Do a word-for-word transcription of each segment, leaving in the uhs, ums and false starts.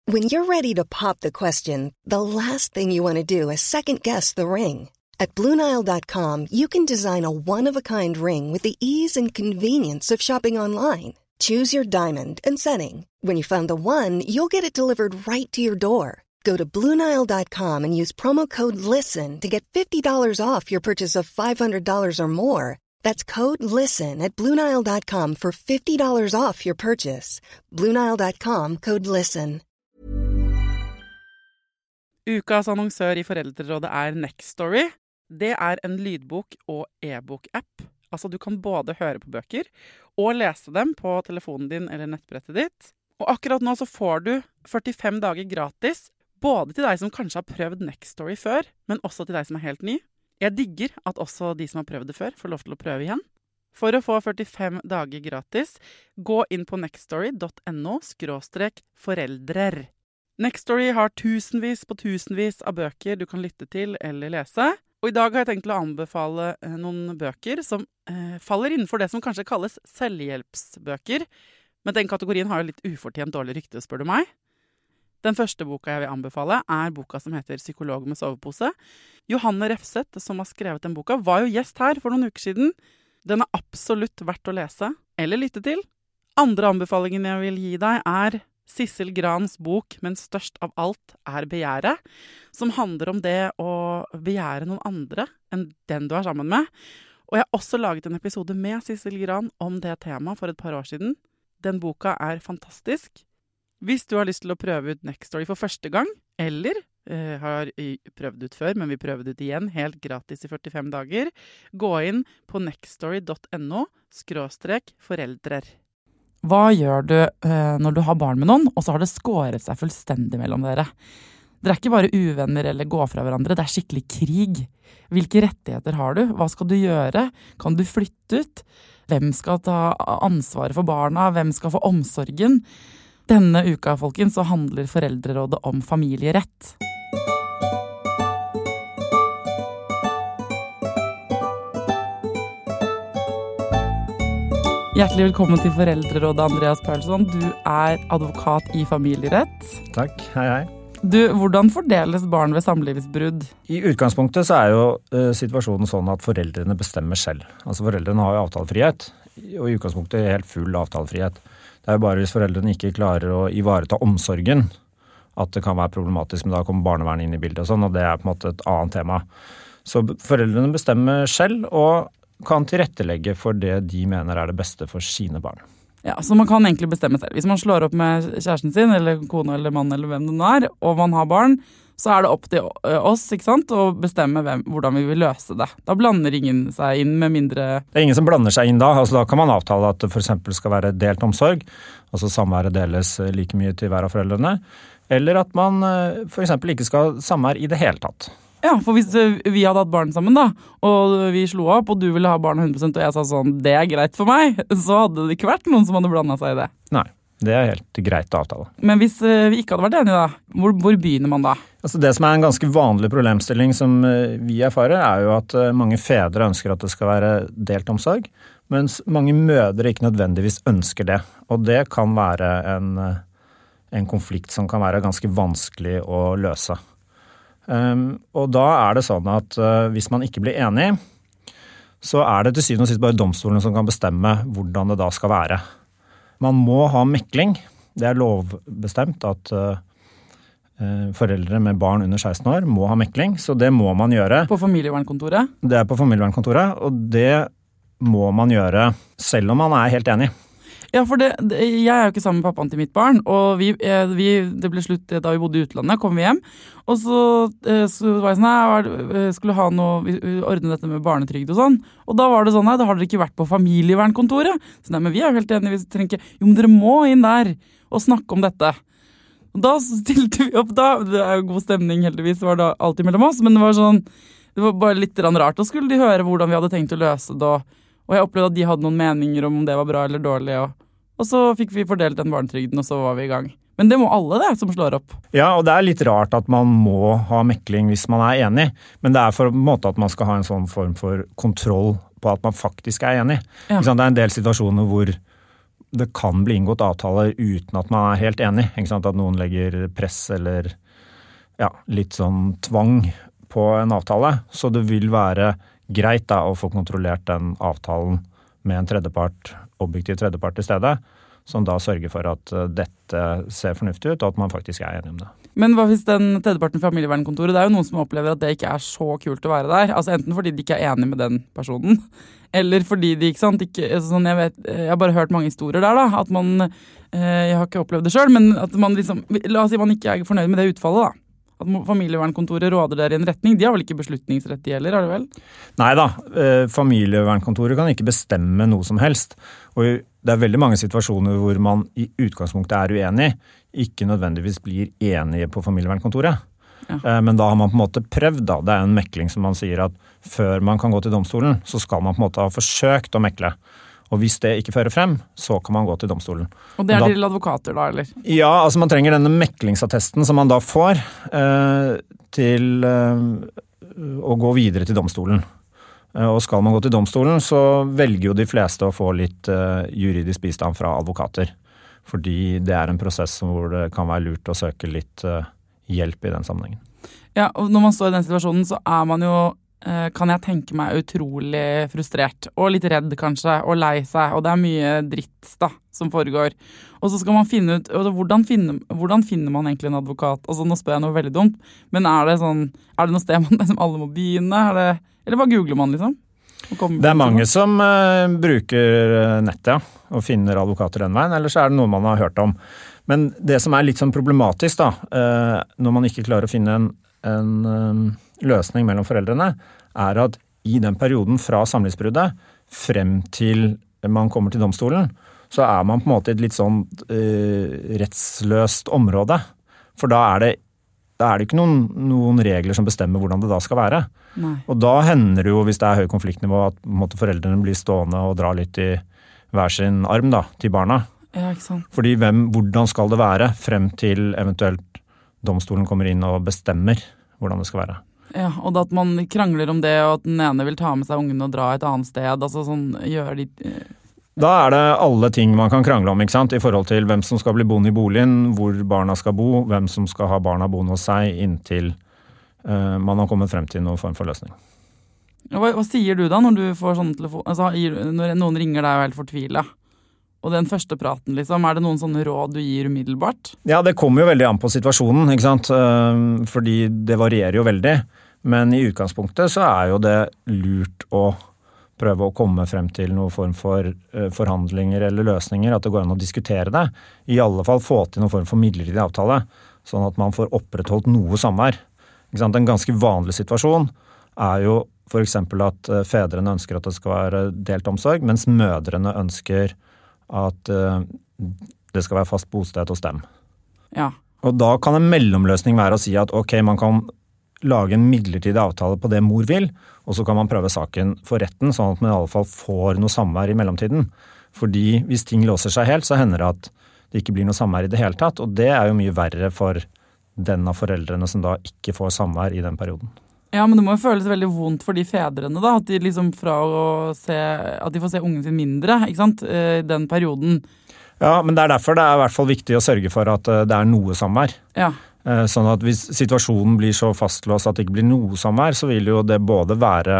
When you're ready to pop the question, the last thing you want to do is second-guess the ring. At Blue Nile dot com, you can design a one-of-a-kind ring with the ease and convenience of shopping online. Choose your diamond and setting. When you find the one, you'll get it delivered right to your door. Go to Blue Nile dot com and use promo code LISTEN to get fifty dollars off your purchase of five hundred dollars or more. That's code LISTEN at Blue Nile dot com for fifty dollars off your purchase. Blue Nile dot com, code LISTEN. Ukas annonsør i Foreldrerådet er Nextory. Det er en lydbok- og e-bok-app. Altså, du kan både høre på bøker og lese dem på telefonen din eller nettbrettet ditt. Og akkurat nå så får du førtifem dager gratis, både til deg som kanskje har prøvd Nextory før, men også til deg som er helt ny. Jeg digger at også de som har prøvd det før, får lov til å prøve igjen. For å få førtifem dager gratis, gå inn på nextory dot no skråstrek foreldrer. Nextory har tusenvis på tusenvis av bøker du kan lytte til eller lese. Og i dag har jeg tenkt å anbefale noen bøker som eh, faller innenfor det som kanskje kalles selvhjelpsbøker. Men den kategorien har jo litt ufortjent dårlig rykte, spør du meg. Den første boka jeg vil anbefale er boka som heter Psykolog med sovepose. Johanne Refseth, som har skrevet den boka, var jo gjest her for noen uker siden. Den er absolutt verdt å lese eller lytte til. Andre anbefalingen jeg vil gi deg er Sissel Grans bok, men størst av alt er begjæret, som handler om det å begjære noen andre enn den du er sammen med. Og jeg har også laget en episode med Sissel Gran om det temaet for et par år siden. Den boka er fantastisk. Hvis du har lyst til å prøve ut Nextory for første gang, eller eh, har prøvd ut før, men vil prøve det ut igjen helt gratis i førtifem dager, gå inn på nextory dot no skråstrek foreldrer. Hva gjør du eh, når du har barn med noen, og så har det skåret seg fullstendig mellom dere? Dere er ikke bare uvenner eller gå fra hverandre, det er skikkelig krig. Hvilke rettigheter har du? Hva skal du gjøre? Kan du flytte ut? Hvem skal ta ansvaret for barna? Hvem skal få omsorgen? Denne uka, folkens, så handler Foreldrerådet om familierett. Hjertelig velkommen til Foreldrerådet, Andreas Paulsson. Du er advokat i familierett. Takk, hei hei. Du, hvordan fordeles barn ved samlivsbrudd? I utgangspunktet så er jo uh, situasjonen sånn at foreldrene bestemmer selv. Altså foreldrene har jo avtalefrihet, og i utgangspunktet helt full avtalefrihet. Det er jo bare hvis foreldrene ikke klarer å ivareta omsorgen at det kan være problematisk, men da kommer barnevern inn i bildet og sånn, og det er på en måte et annet tema. Så foreldrene bestemmer selv og kan tilrettelegge for det de mener er det beste for sine barn. Ja, så man kan egentlig bestemme selv. Hvis man slår opp med kjæresten sin, eller kone eller mann eller hvem det nå er, og man har barn, så er det opp til oss, ikke sant, å bestemme hvem, hvordan vi vil løse det. Da blander ingen seg inn med mindre... Det er ingen som blander seg inn da. Altså, da kan man avtale at det for eksempel skal være delt omsorg, altså samværet deles like mye til hver av foreldrene, eller at man for eksempel ikke skal ha samvær i det hele tatt. Ja, for hvis vi hadde hatt barn sammen da, og vi slo opp, og du ville ha barn hundre prosent, og jeg sa sånn, det er greit for meg, så hadde det ikke vært noen som hadde blandet seg i det. Nei, det er helt greit avtale. Men hvis vi ikke hadde vært enige da, hvor, hvor begynner man da? Altså det som er en ganske vanlig problemstilling som vi erfarer, er jo at mange fedre ønsker at det skal være delt omsorg, mens mange mødre ikke nødvendigvis ønsker det. Og det kan være en, en konflikt som kan være ganske vanskelig å løse. Um, og da er det sånn at uh, hvis man ikke blir enig, så er det til syvende og sist bare domstolen som kan bestemme hvordan det da skal være. Man må ha mekling. Det er lovbestemt at uh, uh, foreldre med barn under seksten år må ha mekling, så det må man gjøre. På familievernkontoret? Det er på familievernkontoret, og det må man gjøre selv om man er helt enig. Ja, for det, det, jeg er jo ikke sammen med pappaen til mitt barn, og vi, vi, det ble slutt da vi bodde i utlandet, kom vi hjem, og så, så var jeg sånn, nei, skulle ha noe, vi ordne dette med barnetrygd og sånn, og da var det sånn, nei, da har dere ikke vært på familievernkontoret, så nei, men vi er jo helt enige, vi trenger ikke, jo, men dere må inn der og snakke om dette. Og da stilte vi opp da, det er jo god stemning heldigvis, var det alltid mellom oss, men det var sånn, det var bare litt rart, og skulle de høre hvordan vi hadde tenkt å løse det, og Og jeg opplevde at de hadde noen meninger om det var bra eller dårlig, og, og så fikk vi fordelt den barnetrygden, og så var vi i gang. Men det må alle det som slår opp. Ja, og det er litt rart at man må ha mekling hvis man er enig, men det er for en måte at man skal ha en sånn form for kontroll på at man faktisk er enig. Ja. Det er en del situasjoner hvor, det kan bli inngått avtaler uten at man er helt enig, ikke sant? At noen legger press eller ja, litt sånn tvang på en avtale, så det vil være greit da å få kontrollert den avtalen med en tredjepart, objektiv tredjepart i stedet, som da sørger for at dette ser fornuftig ut, og at man faktisk er enig om det. Men hva hvis den tredjeparten familievernkontoret, det er jo noen som opplever at det ikke er så kult å være der, altså enten fordi de ikke er enige med den personen, eller fordi de, ikke sant, ikke, sånn jeg vet, jeg har bare hørt mange historier der da, at man, jeg har ikke opplevd det selv, men at man liksom, la oss si man ikke er fornøyd med det utfallet da, at familievernkontoret råder der i en retning, de har vel ikke beslutningsrett i heller, har det vel? Neida, familievernkontoret kan ikke bestemme noe som helst, og det er veldig mange situasjoner hvor man i utgangspunktet er uenig, ikke nødvendigvis blir enige på familievernkontoret. Ja. Men da har man på en måte prøvd da, det er en mekling som man sier at før man kan gå til domstolen, så skal man på en måte ha forsøkt å mekle. Og hvis det ikke fører frem, så kan man gå til domstolen. Og det er da, til advokater da, eller? Ja, altså man trenger denne meklingsattesten som man da får eh, til eh, å gå videre til domstolen. Eh, og skal man gå til domstolen, så velger jo de fleste å få litt eh, juridisk bistand fra advokater. Fordi det er en prosess hvor det kan være lurt å søke litt eh, hjelp i den sammenhengen. Ja, og når man står i den situasjonen, så er man jo kan jeg tenke meg utrolig frustrert, og litt redd kanskje, og lei seg, og det er mye dritt da, som foregår. Og så skal man finne ut, hvordan finner, hvordan finner man egentlig en advokat? Altså nå spør jeg noe veldig dumt, men er det sånn, er det noe sted man liksom alle må begynne? Er det, eller bare googler man liksom? Det er mange som uh, bruker nettet, ja, og finner advokater den veien, eller så er det noe man har hørt om. Men det som er litt sånn problematisk da, uh, når man ikke klarer å finne en, en um, løsning mellom foreldrene, er at i den perioden fra samlivsbruddet frem til man kommer til domstolen, så er man på en måte i et litt sånn uh, rettsløst område. For da er det, da er det ikke noen, noen regler som bestemmer hvordan det da skal være. Nei. Og da hender det jo, hvis det er høy konfliktnivå, at på en måte, foreldrene blir stående og dra litt i hver sin arm da, til barna. Ja, ikke sant. Fordi hvem, hvordan skal det være frem til eventuelt domstolen kommer inn og bestemmer hvordan det skal være. Ja, og da at man krangler om det, og at den ene vil ta med seg ungen og dra et annet sted, altså sånn, gjør de... Da er det alle ting man kan krangle om, ikke sant? I forhold til hvem som skal bli boende i boligen, hvor barna skal bo, hvem som skal ha barna boende hos seg, inntil uh, man har kommet frem til noen form for løsning. Hva, hva sier du da når du får sånne telefon... Altså, når noen ringer deg og er helt fortvilet? Og den første praten, liksom, er det noen sånne råd du gir umiddelbart? Ja, det kommer jo veldig an på situasjonen, ikke sant? Fordi det varierer jo veldig. Men i utgangspunktet så er jo det lurt å prøve å komme frem til noen form for forhandlinger eller løsninger, at det går an å diskutere det. I alle fall få til noen form for midlertidig avtale, sånn at man får opprettholdt noe samvær. Ikke sant? En ganske vanlig situasjon er jo for eksempel at fedrene ønsker at det skal være delt omsorg, mens mødrene ønsker at uh, det skal være fast bosted hos dem. Ja. Og da kan en mellomløsning være å si at ok, man kan lage en midlertidig avtale på det mor vil, og så kan man prøve saken for retten, sånn at man i alle fall får noe samvær i mellomtiden. Fordi hvis ting låser seg helt, så hender det at det ikke blir noe samvær i det hele tatt, og det er jo mye verre for den av foreldrene som da ikke får samvær i den perioden. Ja, men det må jo føles veldig vondt for de fedrene da, at de liksom fra å se, at de får se ungen sin mindre, ikke sant, i den perioden. Ja, men det er derfor det er i hvert fall viktig å sørge for at det er noe samvær. Ja. Sånn at hvis situasjonen blir så fastlåst at det ikke blir noe samvær, så vil jo det både være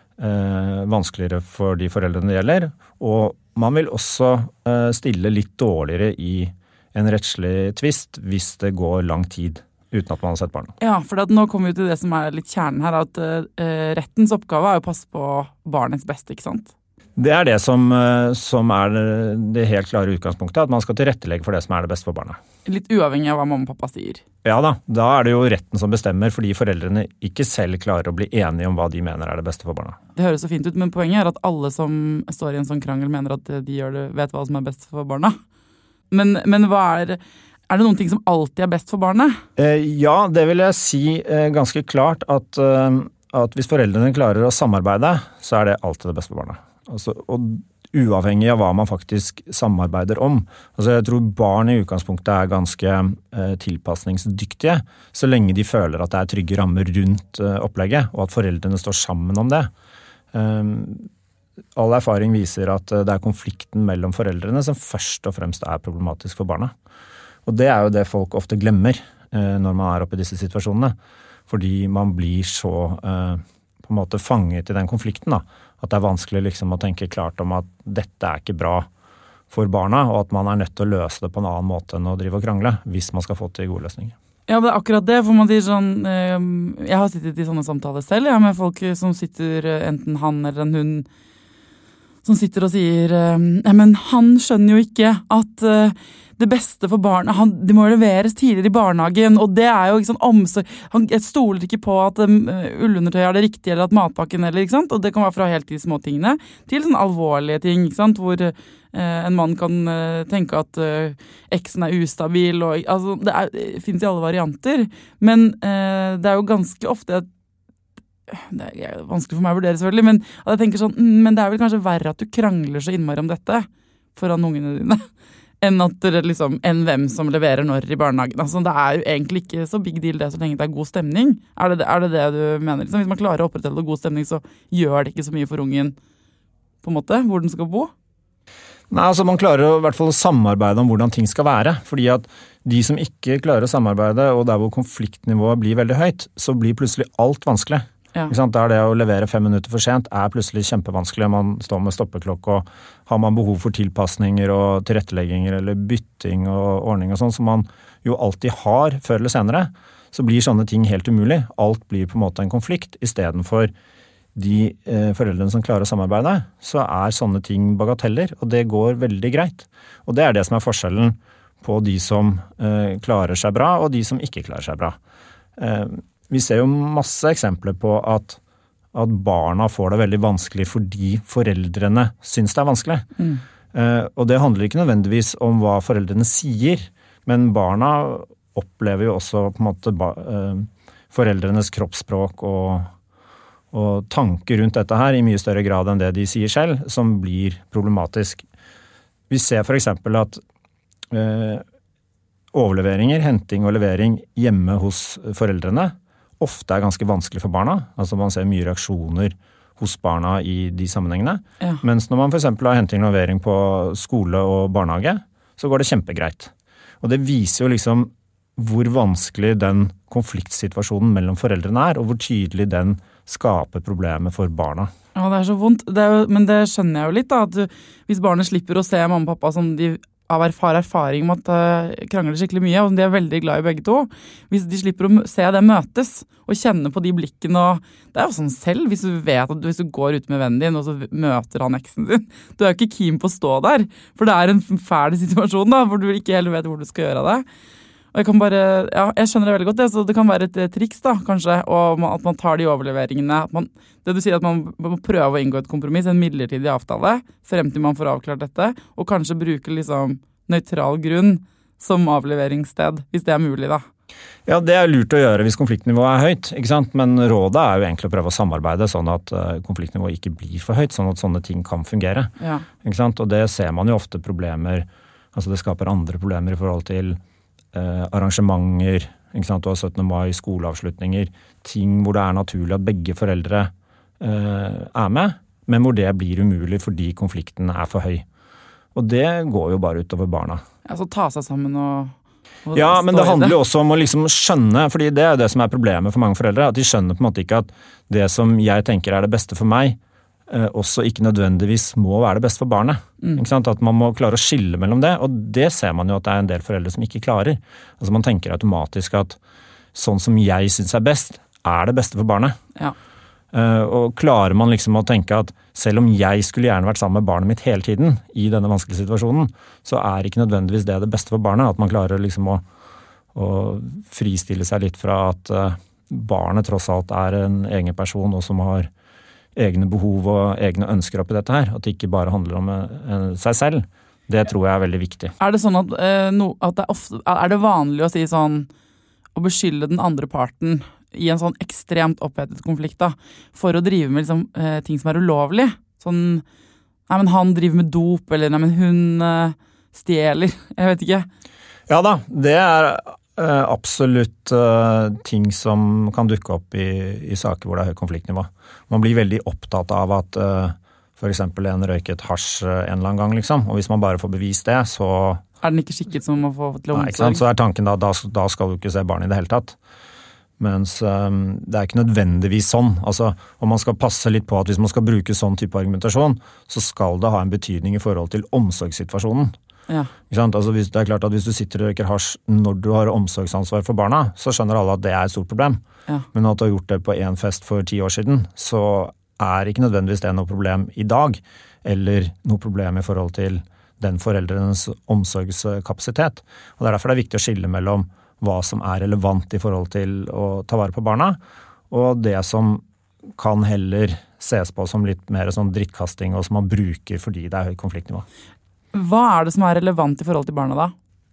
eh, vanskeligere for de foreldrene det gjelder, og man vil også eh, stille litt dårligere i en rettslig tvist hvis det går lang tid uten at man har sett barna. Ja, for nå kommer vi til det som er litt kjernen her, at uh, rettens oppgave er å passe på barnets beste, ikke sant? Det er det som, som er det helt klare utgangspunktet, at man skal tilrettelegge for det som er det beste for barna. Litt uavhengig av hva mamma og pappa sier. Ja da, da er det jo retten som bestemmer, fordi foreldrene ikke selv klarer å bli enige om hva de mener er det beste for barna. Det høres så fint ut, men poenget er at alle som står i en sånn krangel mener at de gjør det, vet hva som er best for barna. Men, men hva er... Er det noen ting som alltid er best for barnet? Eh, ja, det vil jeg si eh, ganske klart at, eh, at hvis foreldrene klarer å samarbeide, så er det alltid det beste for barnet. Altså, og uavhengig av hva man faktisk samarbeider om. Altså, jeg tror barn i utgangspunktet er ganske eh, tilpasningsdyktige, så lenge de føler at det er trygge rammer rundt eh, opplegget, og at foreldrene står sammen om det. Eh, all erfaring viser at det er konflikten mellom foreldrene som først og fremst er problematisk for barna. Og det er jo det folk ofte glemmer når man er oppe i disse situasjonene. Fordi man blir så på en måte fanget i den konflikten da. At det er vanskelig liksom å tenke klart om at dette er ikke bra for barna, og at man er nødt til å løse det på en annen måte enn å drive og krangle, hvis man skal få til gode løsninger. Ja, det er akkurat det, for man sier sånn, jeg har sittet i sånne samtaler selv, ja, med folk som sitter, enten han eller en hund, som sitter og sier, ja, men han skjønner jo ikke at det beste for barna, han, de må leveres tidligere i barnehagen, og det er jo ikke sånn omsorg, han stoler ikke på at um, ullundertøy er det riktige, eller at matpakken, eller, ikke sant? Og det kan være fra helt de små tingene, til sånne alvorlige ting, ikke sant? Hvor uh, en mann kan uh, tenke at uh, eksen er ustabil, og, altså, det, er, det finnes i alle varianter, men uh, det er jo ganske ofte et det er vanskelig for meg å vurdere selvfølgelig, men jeg tenker sånn, men det er vel kanskje verre at du krangler så innmari om dette foran ungene dine, enn at det liksom, enn hvem som leverer når i barnehagen. Altså, det er jo egentlig ikke så big deal det så lenge det er god stemning. Er det er det, det du mener? Liksom? Hvis man klarer å opprettholde god stemning, så gjør det ikke så mye for ungen, på en måte, hvor den skal bo? Nei, altså man klarer å, i hvert fall å samarbeide om hvordan ting skal være, fordi at de som ikke klarer å samarbeide, og der hvor konfliktnivået blir veldig høyt, så blir plutselig alt vanskelig. Ja. Ikke sant? Der det å levere fem minutter for sent er plutselig kjempevanskelig. Man står med stoppeklokk, og har man behov for tilpasninger og tilrettelegginger eller bytting og ordning og sånn, som man jo alltid har før eller senere, så blir sånne ting helt umulig. Alt blir på en måte en konflikt. I stedet for de eh, foreldrene som klarer å samarbeide, så er sånne ting bagateller, og det går veldig greit. Og det er det som er forskjellen på de som eh, klarer seg bra, og de som ikke klarer seg bra. Eh, Vi ser jo masse eksempler på at, at barna får det veldig vanskelig fordi foreldrene syns det er vanskelig. Mm. Eh, og det handler ikke nødvendigvis om hva foreldrene sier, men barna opplever jo også på en måte ba, eh, foreldrenes kroppsspråk og, og tanker rundt dette her i mye større grad enn det de sier selv, som blir problematisk. Vi ser for eksempel at eh, overleveringer, henting og levering hjemme hos foreldrene ofte er ganske vanskelig for barna. Altså man ser mye reaksjoner hos barna i de sammenhengene. Ja. Mens når man for eksempel har henting og levering på skole og barnehage, så går det kjempegreit. Og det viser jo liksom hvor vanskelig den konfliktsituasjonen mellom foreldrene er, og hvor tydelig den skaper problemer for barna. Ja, det er så vondt. Det er jo, men det skjønner jeg jo litt da, at du, hvis barnet slipper å se mamma og pappa som de av erfar erfaring om at uh, krangler skikkelig mye, og de er veldig glad i begge to. Hvis de slipper å se det møtes, og kjenne på de blikkene, og det er jo sånn selv, hvis du vet at hvis du går ut med vennen din, og så møter han eksen din, du er jo ikke keen på å stå der, for det er en fæl situasjon da, hvor du ikke heller vet hvor du skal gjøre det. Og jeg kan bare, ja, jeg skjønner det veldig godt, det, så det kan være et triks da, kanskje, og at man tar de overleveringene, at man, det du sier at man må prøve å inngå et kompromiss, en midlertidig avtale, frem til man får avklart dette, og kanskje bruke liksom nøytral grunn som avleveringssted, hvis det er mulig da. Ja, det er lurt å gjøre hvis konfliktnivået er høyt, ikke sant? Men rådet er jo egentlig å prøve å samarbeide sånn at konfliktnivået ikke blir for høyt, sånn at sånne ting kan fungere. Ja. Ikke sant? Og det ser man jo ofte problemer, altså det skaper andre problemer i forhold til Eh, arrangementer, ikke sant? Du har syttende mai, skoleavslutninger, ting hvor det er naturlig at begge foreldre eh, er med, men hvor det blir umulig fordi konflikten er for høy. Og det går jo bare utover barna. Ja, så ta seg sammen og... og ja, men det handler jo også om å liksom skjønne, fordi det er det som er problemet for mange foreldre, at de skjønner på en måte ikke at det som jeg tenker er det beste for meg, også ikke nødvendigvis må være det beste for barnet. Mm. Ikke sant? At man må klare å skille mellom det, og det ser man jo at det er en del foreldre som ikke klarer. Altså man tenker automatisk at sånn som jeg synes er best, er det beste for barnet. Ja. Uh, og klarer man liksom å tenke at selv om jeg skulle gjerne vært sammen med barnet mitt hele tiden i denne vanskelige situasjonen, så er ikke nødvendigvis det det beste for barnet, at man klarer liksom å, å fristille seg litt fra at uh, barnet tross alt er en egen person og som har egne behov og egne ønsker oppi dette her, at det ikke bare handler om uh, seg selv. Det tror jeg er veldig viktig. Er det sånn at, uh, no, at det er, ofte, er det vanlig å si sånn, å beskylde den andre parten i en sånn ekstremt opphetet konflikt da, for å drive med liksom, uh, ting som er ulovlig? Sånn, nei, men han driver med dop, eller nei, men hun uh, stjeler, jeg vet ikke. Ja da, det er uh, absolutt uh, ting som kan dukke opp i, i saker hvor det er høyt konfliktnivå. Man blir veldig opptatt av at uh, for eksempel en røyket hasj en eller annen gang, liksom. Og hvis man bare får bevist det, så... Er den ikke skikket som å få til omsorg? Nei, ikke sant? Så er tanken da, da, da skal du ikke se barn i det hele tatt. Mens um, det er ikke nødvendigvis sånn. Altså, om man skal passe litt på at hvis man skal bruke sånn type argumentasjon, så skal det ha en betydning i forhold til omsorgssituasjonen. Ja. Ikke sant? Altså, hvis, det er klart at hvis du sitter og røyker hasj når du har omsorgsansvar for barna, så skjønner alle at det er et stort problem. Ja. Men at du har gjort det på en fest for ti år siden, så er ikke nødvendigvis det noe problem i dag, eller noe problem i forhold til den foreldrenes omsorgskapasitet. Og det er derfor det er viktig å skille mellom hva som er relevant i forhold til å ta vare på barna, og det som kan heller ses på som litt mer sånn drittkasting, og som man bruker fordi det er høyt konfliktnivå. Hva er det som er relevant i forhold til barna da?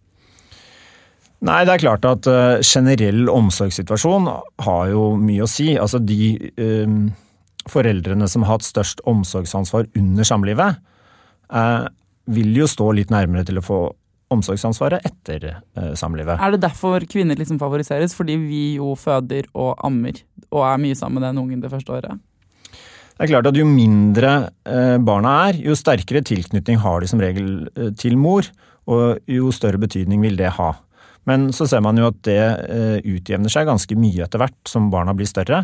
Nei, det er klart at uh, generell omsorgssituasjon har jo mye å si. Altså de uh, foreldrene som har hatt størst omsorgsansvar under samlivet, uh, vil jo stå litt nærmere til å få omsorgsansvaret etter eh, samlivet. Er det derfor kvinner liksom favoriseres? Fordi vi jo føder og ammer, og er mye sammen med den ungen det første året? Det er klart at jo mindre eh, barna er, jo sterkere tilknytning har de som regel eh, til mor, og jo større betydning vil det ha. Men så ser man jo at det eh, utjevner seg ganske mye etter hvert som barna blir større.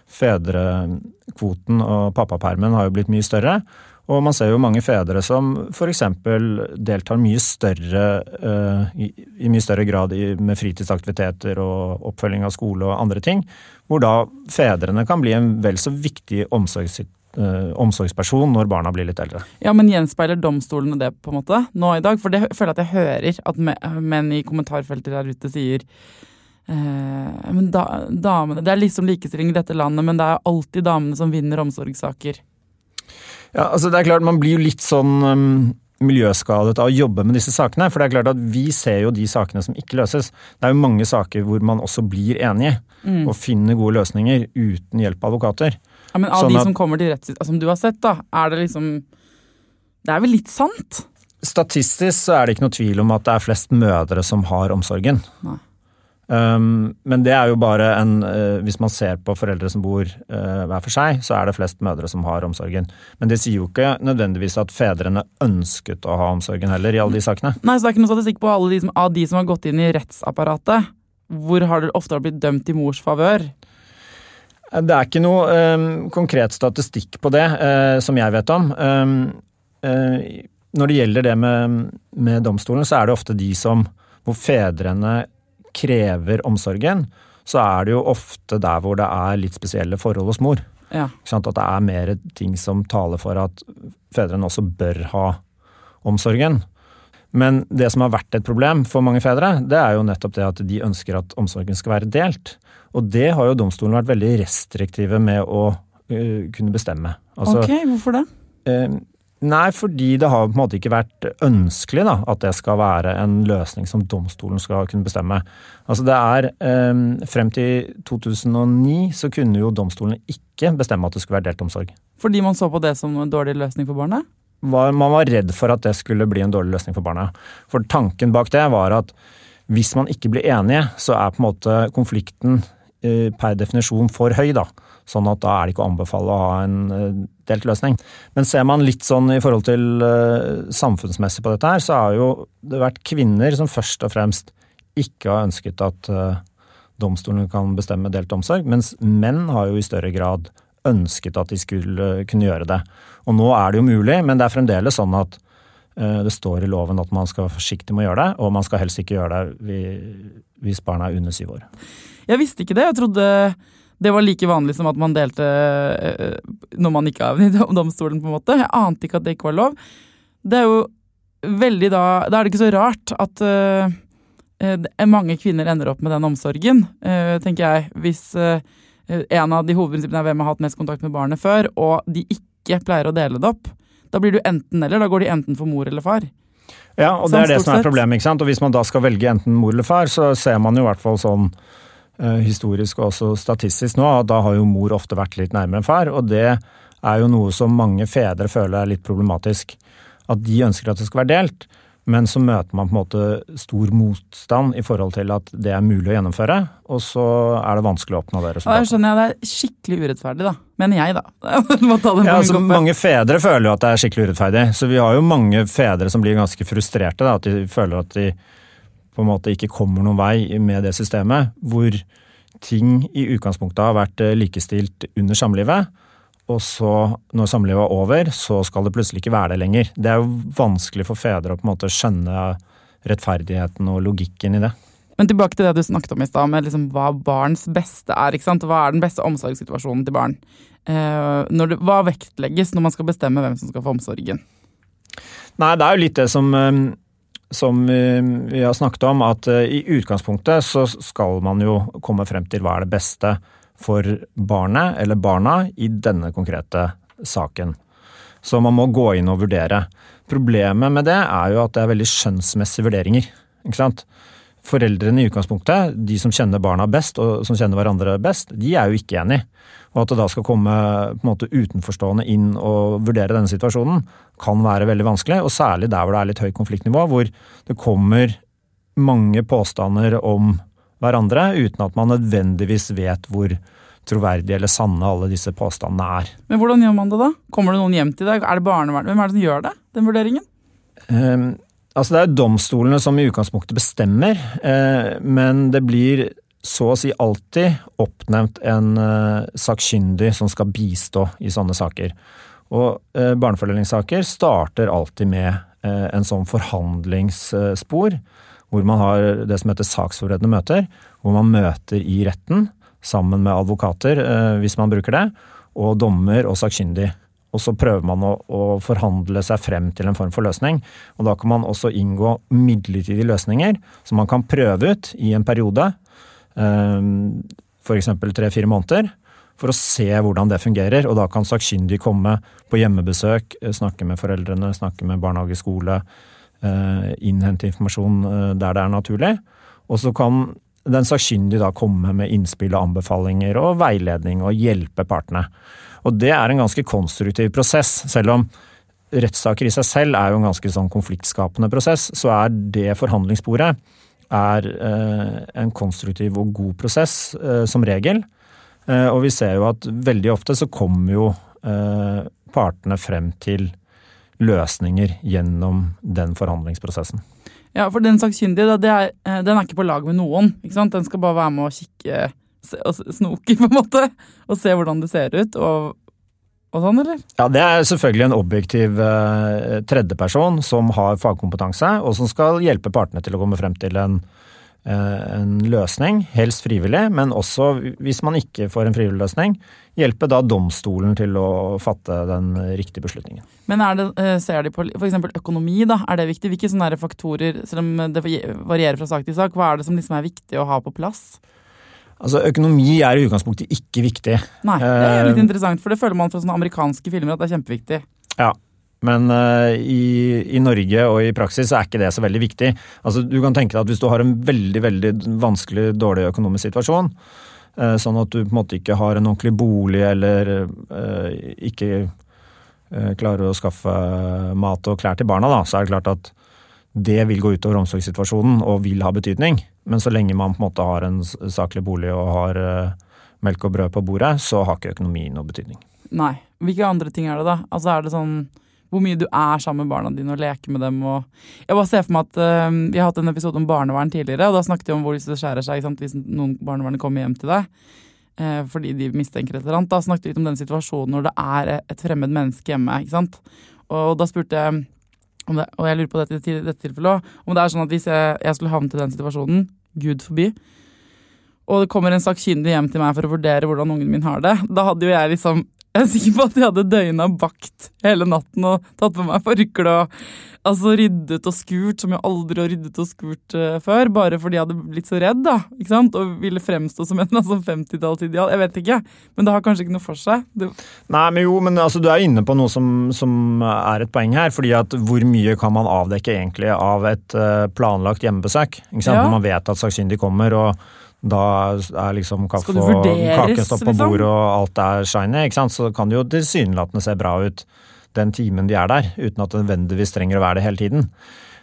Fedrekvoten og pappapermen har jo blitt mye større, og man ser jo mange fedre som for eksempel deltar mye større, uh, i, i mye større grad i, med fritidsaktiviteter og oppfølging av skole og andre ting, hvor da fedrene kan bli en vel så viktig omsorgs, uh, omsorgsperson når barna blir litt eldre. Ja, men gjenspeiler domstolene det på en måte nå i dag? For det føler jeg at jeg hører at menn i kommentarfelter der ute sier uh, men da, damene, det er liksom likestilling i dette landet, men det er alltid damene som vinner omsorgssaker. Ja, altså det er klart man blir jo litt sånn um, miljøskadet av å jobbe med disse sakene, for det er klart at vi ser jo de sakene som ikke løses. Det er jo mange saker hvor man også blir enige mm. og finner gode løsninger uten hjelp av advokater. Ja, men av sånn de at, som kommer til rettssiden, som du har sett da, er det liksom, det er vel litt sant? Statistisk så er det ikke noe tvil om at det er flest mødre som har omsorgen. Nei. Um, men det er jo bare en, uh, hvis man ser på foreldre som bor uh, hver for seg, så er det flest mødre som har omsorgen. Men det sier jo ikke nødvendigvis at fedrene ønsket å ha omsorgen heller i alle de sakene. Nei, så det er ikke noe statistikk på alle de som, av de som har gått inn i rettsapparatet. Hvor har det ofte blitt dømt i mors favør? Det er ikke noe um, konkret statistikk på det, uh, som jeg vet om. Um, uh, når det gjelder det med, med domstolen, så er det ofte de som, hvor fedrene krever omsorgen, så er det jo ofte der hvor det er litt spesielle forhold hos mor. Ja. At det er mer ting som taler for at fedrene også bør ha omsorgen. Men det som har vært et problem for mange fedre, det er jo nettopp det at de ønsker at omsorgen skal være delt. Og det har jo domstolen vært veldig restriktive med å uh, kunne bestemme. Altså, ok, hvorfor det? Uh, Nei, fordi det har på en måte ikke vært ønskelig da, at det skal være en løsning som domstolen skal kunne bestemme. Altså det er, eh, frem til to tusen og ni så kunne jo domstolen ikke bestemme at det skulle være delt omsorg. Fordi man så på det som en dårlig løsning for barnet? Var, man var redd for at det skulle bli en dårlig løsning for barnet. For tanken bak det var at hvis man ikke blir enige, så er på en måte konflikten eh, per definisjon for høy da. Sånn at da er det ikke å anbefale å ha en uh, delt løsning. Men ser man litt sånn i forhold til uh, samfunnsmessig på dette her, så har jo det vært kvinner som først og fremst ikke har ønsket at uh, domstolen kan bestemme delt omsorg, mens menn har jo i større grad ønsket at de skulle uh, kunne gjøre det. Og nå er det jo mulig, men det er fremdeles sånn at uh, det står i loven at man skal være forsiktig med å gjøre det, og man skal helst ikke gjøre det hvis barna er under syv år. Jeg visste ikke det, jeg trodde det var like vanlig som at man delte når man ikke er i domstolen på en måte. Jeg ante ikke at det ikke var lov. Det er jo veldig da, da er det ikke så rart at uh, mange kvinner ender opp med den omsorgen, uh, tenker jeg. Hvis uh, en av de hovedprinsippene er hvem har hatt mest kontakt med barnet før, og de ikke pleier å dele det opp, da blir det jo enten eller, da går de enten for mor eller far. Ja, og det er det som er problemet, ikke sant? Og hvis man da skal velge enten mor eller far, så ser man jo i hvert fall sånn historisk og også statistisk nå, at da har jo mor ofte vært litt nærmere enn far, og det er jo noe som mange fedre føler er litt problematisk. At de ønsker at det skal være delt, men så møter man på en måte stor motstand i forhold til at det er mulig å gjennomføre, og så er det vanskelig å oppnå det resultatet. Ja, jeg skjønner, det er skikkelig urettferdig da, mener jeg da. Må ta den på ja, altså, min mange fedre føler jo at det er skikkelig urettferdig, så vi har jo mange fedre som blir ganske frustrerte, da, at de føler at de på en måte ikke kommer noen vei med det systemet, hvor ting i utgangspunktet har vært likestilt under samlivet, og så når samlivet er over, så skal det plutselig ikke være det lenger. Det er jo vanskelig for fedre å på en måte skjønne rettferdigheten og logikken i det. Men tilbake til det du snakket om i sted, med liksom hva barns beste er, ikke sant? Hva er den beste omsorgssituasjonen til barn? Eh, når det, hva vektlegges når man skal bestemme hvem som skal få omsorgen? Nei, det er jo litt det som, som vi har snakket om, at i utgangspunktet så skal man jo komme frem til hva er det beste for barnet eller barna i denne konkrete saken. Så man må gå inn og vurdere. Problemet med det er jo at det er veldig skjønnsmessige vurderinger, ikke sant? Foreldrene i utgangspunktet, de som kjenner barna best og som kjenner hverandre best, de er jo ikke enige. Og at det da skal komme på en måte utenforstående inn og vurdere denne situasjonen kan være veldig vanskelig, og særlig der hvor det er litt høyt konfliktnivå, hvor det kommer mange påstander om hverandre, uten at man nødvendigvis vet hvor troverdige eller sanne alle disse påstandene er. Men hvordan gjør man det da? Kommer det noen hjem til deg? Er det barnevern? Hvem er det som gjør det, den vurderingen? Um, altså det er domstolene som i utgangspunktet bestemmer, uh, men det blir så å si alltid oppnevnt en uh, sakkyndig som skal bistå i sånne saker. Og uh, barnefordelingsaker starter alltid med uh, en sånn forhandlingsspor, hvor man har det som heter saksforberedende møter, hvor man møter i retten sammen med advokater, hvis man bruker det, og dommer og sakkyndig. Og så prøver man å, å forhandle seg frem til en form for løsning, og da kan man også inngå midlertidige løsninger, som man kan prøve ut i en periode, for eksempel tre-fire måneder, for å se hvordan det fungerer, og da kan sakkyndig komme på hjemmebesøk, snakke med foreldrene, snakke med barnehage, skole, innhente informasjon der det er naturlig, og så kan den sakkyndige da komme med innspill og anbefalinger og veiledning og hjelpe partene. Og det er en ganske konstruktiv prosess, selv om rettssaker i seg selv er jo en ganske sånn konfliktskapende prosess, så er det forhandlingssporet er eh, en konstruktiv og god prosess eh, som regel, eh, og vi ser jo at veldig ofte så kommer jo eh, partene frem til løsninger gjennom den forhandlingsprosessen. Ja, for den sakkyndige, det er, den er ikke på lag med noen, ikke sant? Den skal bare være med å kikke og snoke på en måte, og se hvordan det ser ut, og, og sånn, eller? Ja, det er selvfølgelig en objektiv uh, tredjeperson som har fagkompetanse, og som skal hjelpe partene til å komme frem til en, uh, en løsning, helst frivillig, men også hvis man ikke får en frivillig løsning, hjelpe da domstolen til å fatte den riktige beslutningen. Men er det, ser de på for eksempel økonomi da, er det viktig? Hvilke sånne faktorer, selv om det varierer fra sak til sak, hva er det som liksom er viktig å ha på plass? Altså økonomi er i utgangspunktet ikke viktig. Nei, det er litt interessant, for det føler man fra sånne amerikanske filmer at det er kjempeviktig. Ja, men uh, i, i Norge og i praksis er ikke det så veldig viktig. Altså du kan tenke deg at hvis du har en veldig, veldig vanskelig, dårlig økonomisk situasjon, sånn at du på en måte ikke har en ordentlig bolig eller uh, ikke uh, klarer å skaffe mat og klær til barna, da, så er det klart at det vil gå ut over omsorgssituasjonen og vil ha betydning. Men så lenge man på en måte har en saklig bolig og har uh, melk og brød på bordet, så har ikke økonomien noe betydning. Nei. Hvilke andre ting er det da? Altså er det sånn hvor mye du er sammen med barna dine og leker med dem. Og jeg bare ser for meg at uh, vi har hatt en episode om barnevern tidligere, og da snakket vi om hvor det skjærer seg, ikke sant? Hvis noen barnevern kommer hjem til deg, uh, fordi de mistenker et eller annet. Da snakket vi litt om den situasjonen når det er et fremmed menneske hjemme, ikke sant? Og da spurte jeg, om det, og jeg lurer på dette i dette tilfellet også, om det er sånn at hvis jeg, jeg skulle havne til den situasjonen, Gud forbi, og det kommer en sakkyndig hjem til meg for å vurdere hvordan ungen min har det, da hadde jo jeg liksom Jeg er sikker på at jeg hadde døgnet bakt hele natten og tatt på meg forkle og altså ryddet og skurt, som jeg aldri har ryddet og skurt uh, før, bare fordi jeg hadde blitt så redd, da, ikke sant? Og ville fremstå som en altså, femtitallsideal. Jeg vet ikke, men det har kanskje ikke noe for seg. Det... Nei, men jo, men altså, du er inne på noe som, som er et poeng her, fordi at hvor mye kan man avdekke egentlig av et uh, planlagt hjemmebesøk, ikke sant? Ja. Når man vet at sakkyndig kommer, og da er liksom kaffe og kakestopp på bordet og alt er shiny, ikke sant? Så kan det jo tilsynelatende se bra ut den timen de er der, uten at det nødvendigvis trenger å være det hele tiden.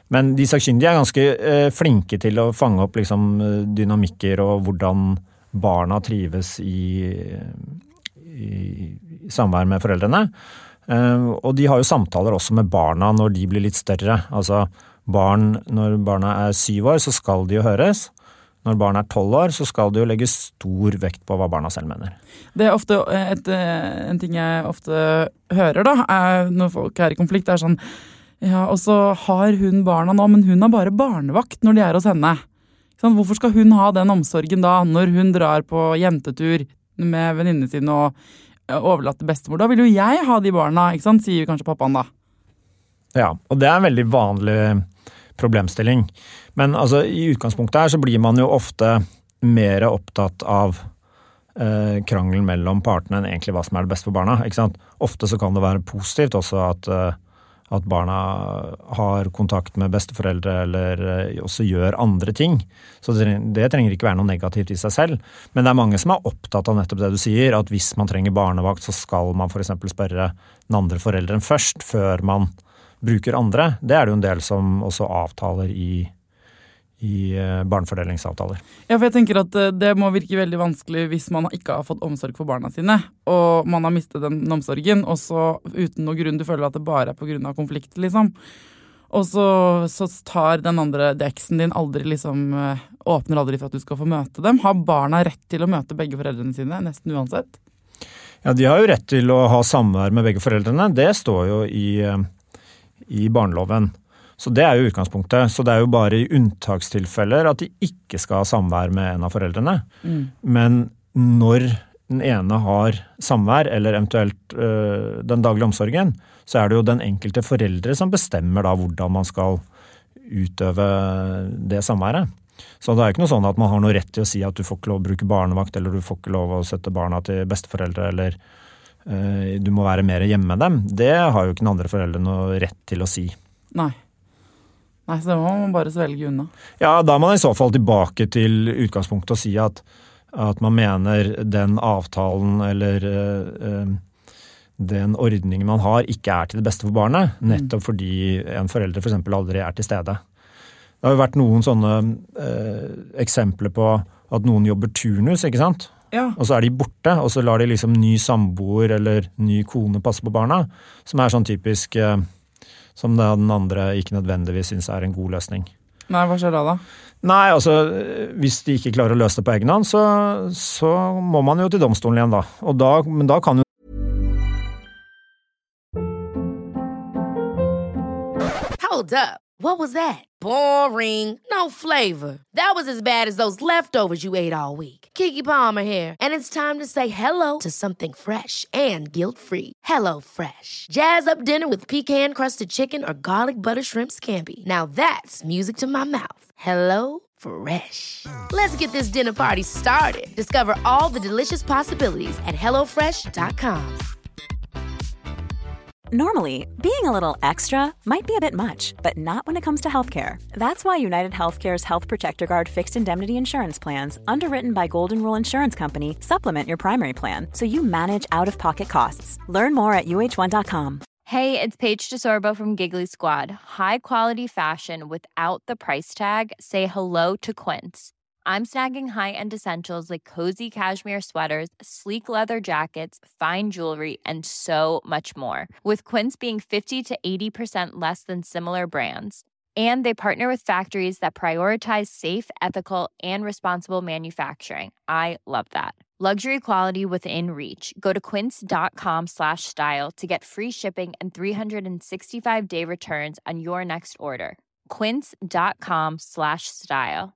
Men de sakkyndige er ganske eh, flinke til å fange opp liksom, dynamikker og hvordan barna trives i, i, i samvær med foreldrene. Eh, og de har jo samtaler også med barna når de blir litt større. Altså barn, når barna er syv år, så skal de jo høres. Når barn er tolv år, så skal det jo legge stor vekt på hva barna selv mener. Det er ofte et, en ting jeg ofte hører da, er, når folk er i konflikt, er sånn, ja, og så har hun barna nå, men hun er bare barnevakt når de er hos henne. Sånn, hvorfor skal hun ha den omsorgen da, når hun drar på jentetur med venninnene sine og overlater bestemor? Da vil jo jeg ha de barna, ikke sant, sier kanskje pappaen da. Ja, og det er en veldig vanlig problemstilling. Men altså, i utgangspunktet her så blir man jo ofte mer opptatt av eh, krangelen mellom partene enn egentlig hva som er det beste for barna, ikke sant? Ofte så kan det være positivt også at, eh, at barna har kontakt med besteforeldre eller eh, også gjør andre ting. Så det, det trenger ikke være noe negativt i seg selv. Men det er mange som er opptatt av nettopp det du sier, at hvis man trenger barnevakt, så skal man for eksempel spørre den andre foreldren først, før man bruker andre. Det er det jo en del som også avtaler i, i barnefordelingsavtaler. Ja, for jeg tenker at det må virke veldig vanskelig hvis man ikke har fått omsorg for barna sine, og man har mistet den omsorgen, og så uten noen grunn, du føler at det bare er på grunn av konflikt, liksom. Og så, så tar den andre deksen din aldri liksom, åpner aldri for at du skal få møte dem. Har barna rett til å møte begge foreldrene sine, nesten uansett? Ja, de har jo rett til å ha samvær med begge foreldrene. Det står jo i i barneloven. Så det er jo utgangspunktet. Så det er jo bare i unntakstilfeller at de ikke skal ha samvær med en av foreldrene. Mm. Men når den ene har samvær, eller eventuelt øh, den daglige omsorgen, så er det jo den enkelte foreldre som bestemmer da hvordan man skal utøve det samværet. Så det er ikke noe sånn at man har noe rett til å si at du får ikke lov å bruke barnevakt, eller du får ikke lov å sette barna til besteforeldre, eller du må være mer hjemme med dem. Det har jo ikke den andre foreldre noe rett til å si. Nei. Nei, så det må man bare svelge unna. Ja, da er man i så fall tilbake til utgangspunktet og si at, at man mener den avtalen eller uh, den ordningen man har ikke er til det beste for barnet, nettopp fordi en forelder for eksempel aldri er til stede. Det har jo vært noen sånne uh, eksempler på at noen jobber turnus, ikke sant? Ja. Og så er de borte, og så lar de liksom ny samboer eller ny kone passe på barna, som er sånn typisk eh, som den andre ikke nødvendigvis synes er en god løsning. Nei, hva skjer da da? Nei, altså, hvis de ikke klarer å løse det på egen hånd, så, så må man jo til domstolen igjen da. Og da, men da kan jo Hold up. What was that? Boring. No flavor. That was as bad as those leftovers you ate all week. Keke Palmer here, and it's time to say hello to something fresh and guilt-free. Hello Fresh. Jazz up dinner with pecan-crusted chicken or garlic butter shrimp scampi. Now that's music to my mouth. Hello Fresh. Let's get this dinner party started. Discover all the delicious possibilities at hello fresh dot com. Normally, being a little extra might be a bit much, but not when it comes to healthcare. That's why United Healthcare's Health Protector Guard fixed indemnity insurance plans, underwritten by Golden Rule Insurance Company, supplement your primary plan so you manage out-of-pocket costs. Learn more at U H one dot com. Hey, it's Paige DeSorbo from Giggly Squad. High quality fashion without the price tag. Say hello to Quince. I'm snagging high-end essentials like cozy cashmere sweaters, sleek leather jackets, fine jewelry, and so much more. With Quince being fifty to eighty percent less than similar brands. And they partner with factories that prioritize safe, ethical, and responsible manufacturing. I love that. Luxury quality within reach. Go to quince.com slash style to get free shipping and three sixty-five day returns on your next order. Quince.com slash style.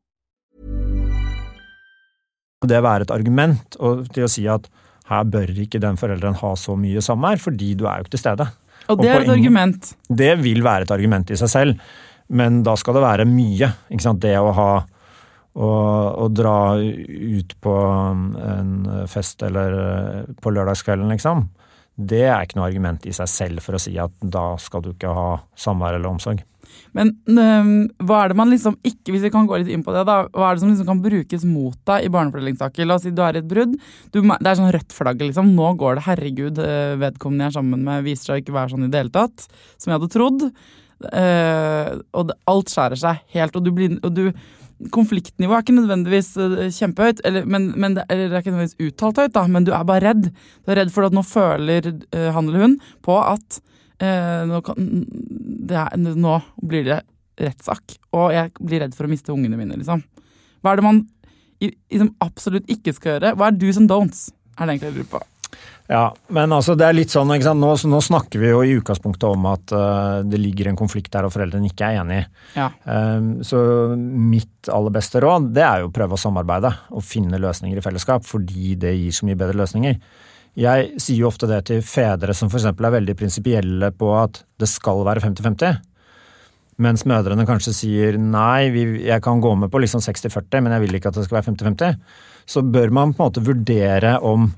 Det være et argument og til å si at her bør ikke den foreldren ha så mye samvær, fordi du er jo ikke til stede. Og det og er et ingen, argument. Det vil være et argument i seg selv, men da skal det være mye. Ikke sant? Det å ha å, å dra ut på en fest eller på lørdagskvelden, liksom, det er ikke noe argument i seg selv for å si at da skal du ikke ha samvær eller omsorg. Men um, hva er det man liksom ikke, hvis vi kan gå litt inn på det da, hva er det som liksom kan brukes mot deg i barnefordelingssaker? La oss si du har et brudd, du, det er sånn rødt flagg liksom, nå går det, herregud, vedkommende jeg er sammen med viser seg ikke være sånn i det hele tatt, som jeg hadde trodd. uh, og det, alt skjærer seg helt, og du blir, og du, konfliktnivået er ikke nødvendigvis uh, kjempehøyt, eller, men, men det, eller det er ikke nødvendigvis uttalt høyt da, men du er bare redd. Du er redd for at nå føler uh, han eller hun på at uh, nå, kan, det er, nå blir det rettssak, og jeg blir redd for å miste ungene mine, liksom. Hva er det man liksom, absolutt ikke skal gjøre? Hva er do's and don'ts? Er det egentlig jeg lurer på? Ja, men altså det er litt sånn, ikke sant? Nå, nå snakker vi jo i utgangspunktet om at uh, det ligger en konflikt der og foreldrene ikke er enige. Ja. Um, så mitt aller beste råd, det er jo å prøve å samarbeide og finne løsninger i fellesskap, fordi det gir så mye bedre løsninger. Jeg sier jo ofte det til fedre som for eksempel er veldig prinsipielle på at det skal være femti femti, mens mødrene kanskje sier nei, vi, jeg kan gå med på liksom seksti førti, men jeg vil ikke at det skal være femti femti. Så bør man på en måte vurdere om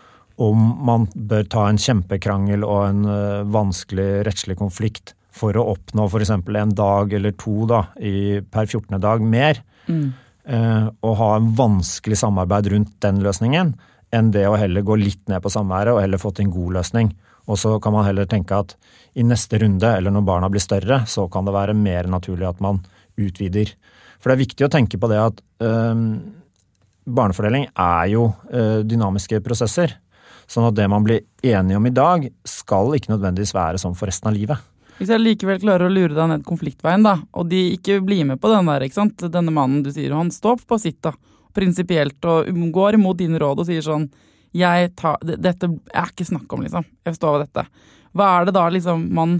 om man bør ta en kjempekrangel og en uh, vanskelig rettslig konflikt for å oppnå for eksempel en dag eller to da, i, per fjortende dag mer, mm. uh, og ha en vanskelig samarbeid rundt den løsningen, enn det å heller gå litt ned på samværet og heller få til en god løsning. Og så kan man heller tenke at i neste runde, eller når barna blir større, så kan det være mer naturlig at man utvider. For det er viktig å tenke på det at uh, barnefordeling er jo uh, dynamiske prosesser. Sånn at det man blir enige om i dag skal ikke nødvendigvis være sånn for resten av livet. Hvis jeg likevel klarer å lure deg ned konfliktveien da, og de ikke blir med på den der, ikke sant? Denne mannen du sier, han står på sitt da, prinsipielt, og går imot dine råd og sier sånn, jeg tar, dette er ikke snakk om liksom, jeg står ved dette. Hva er det da liksom man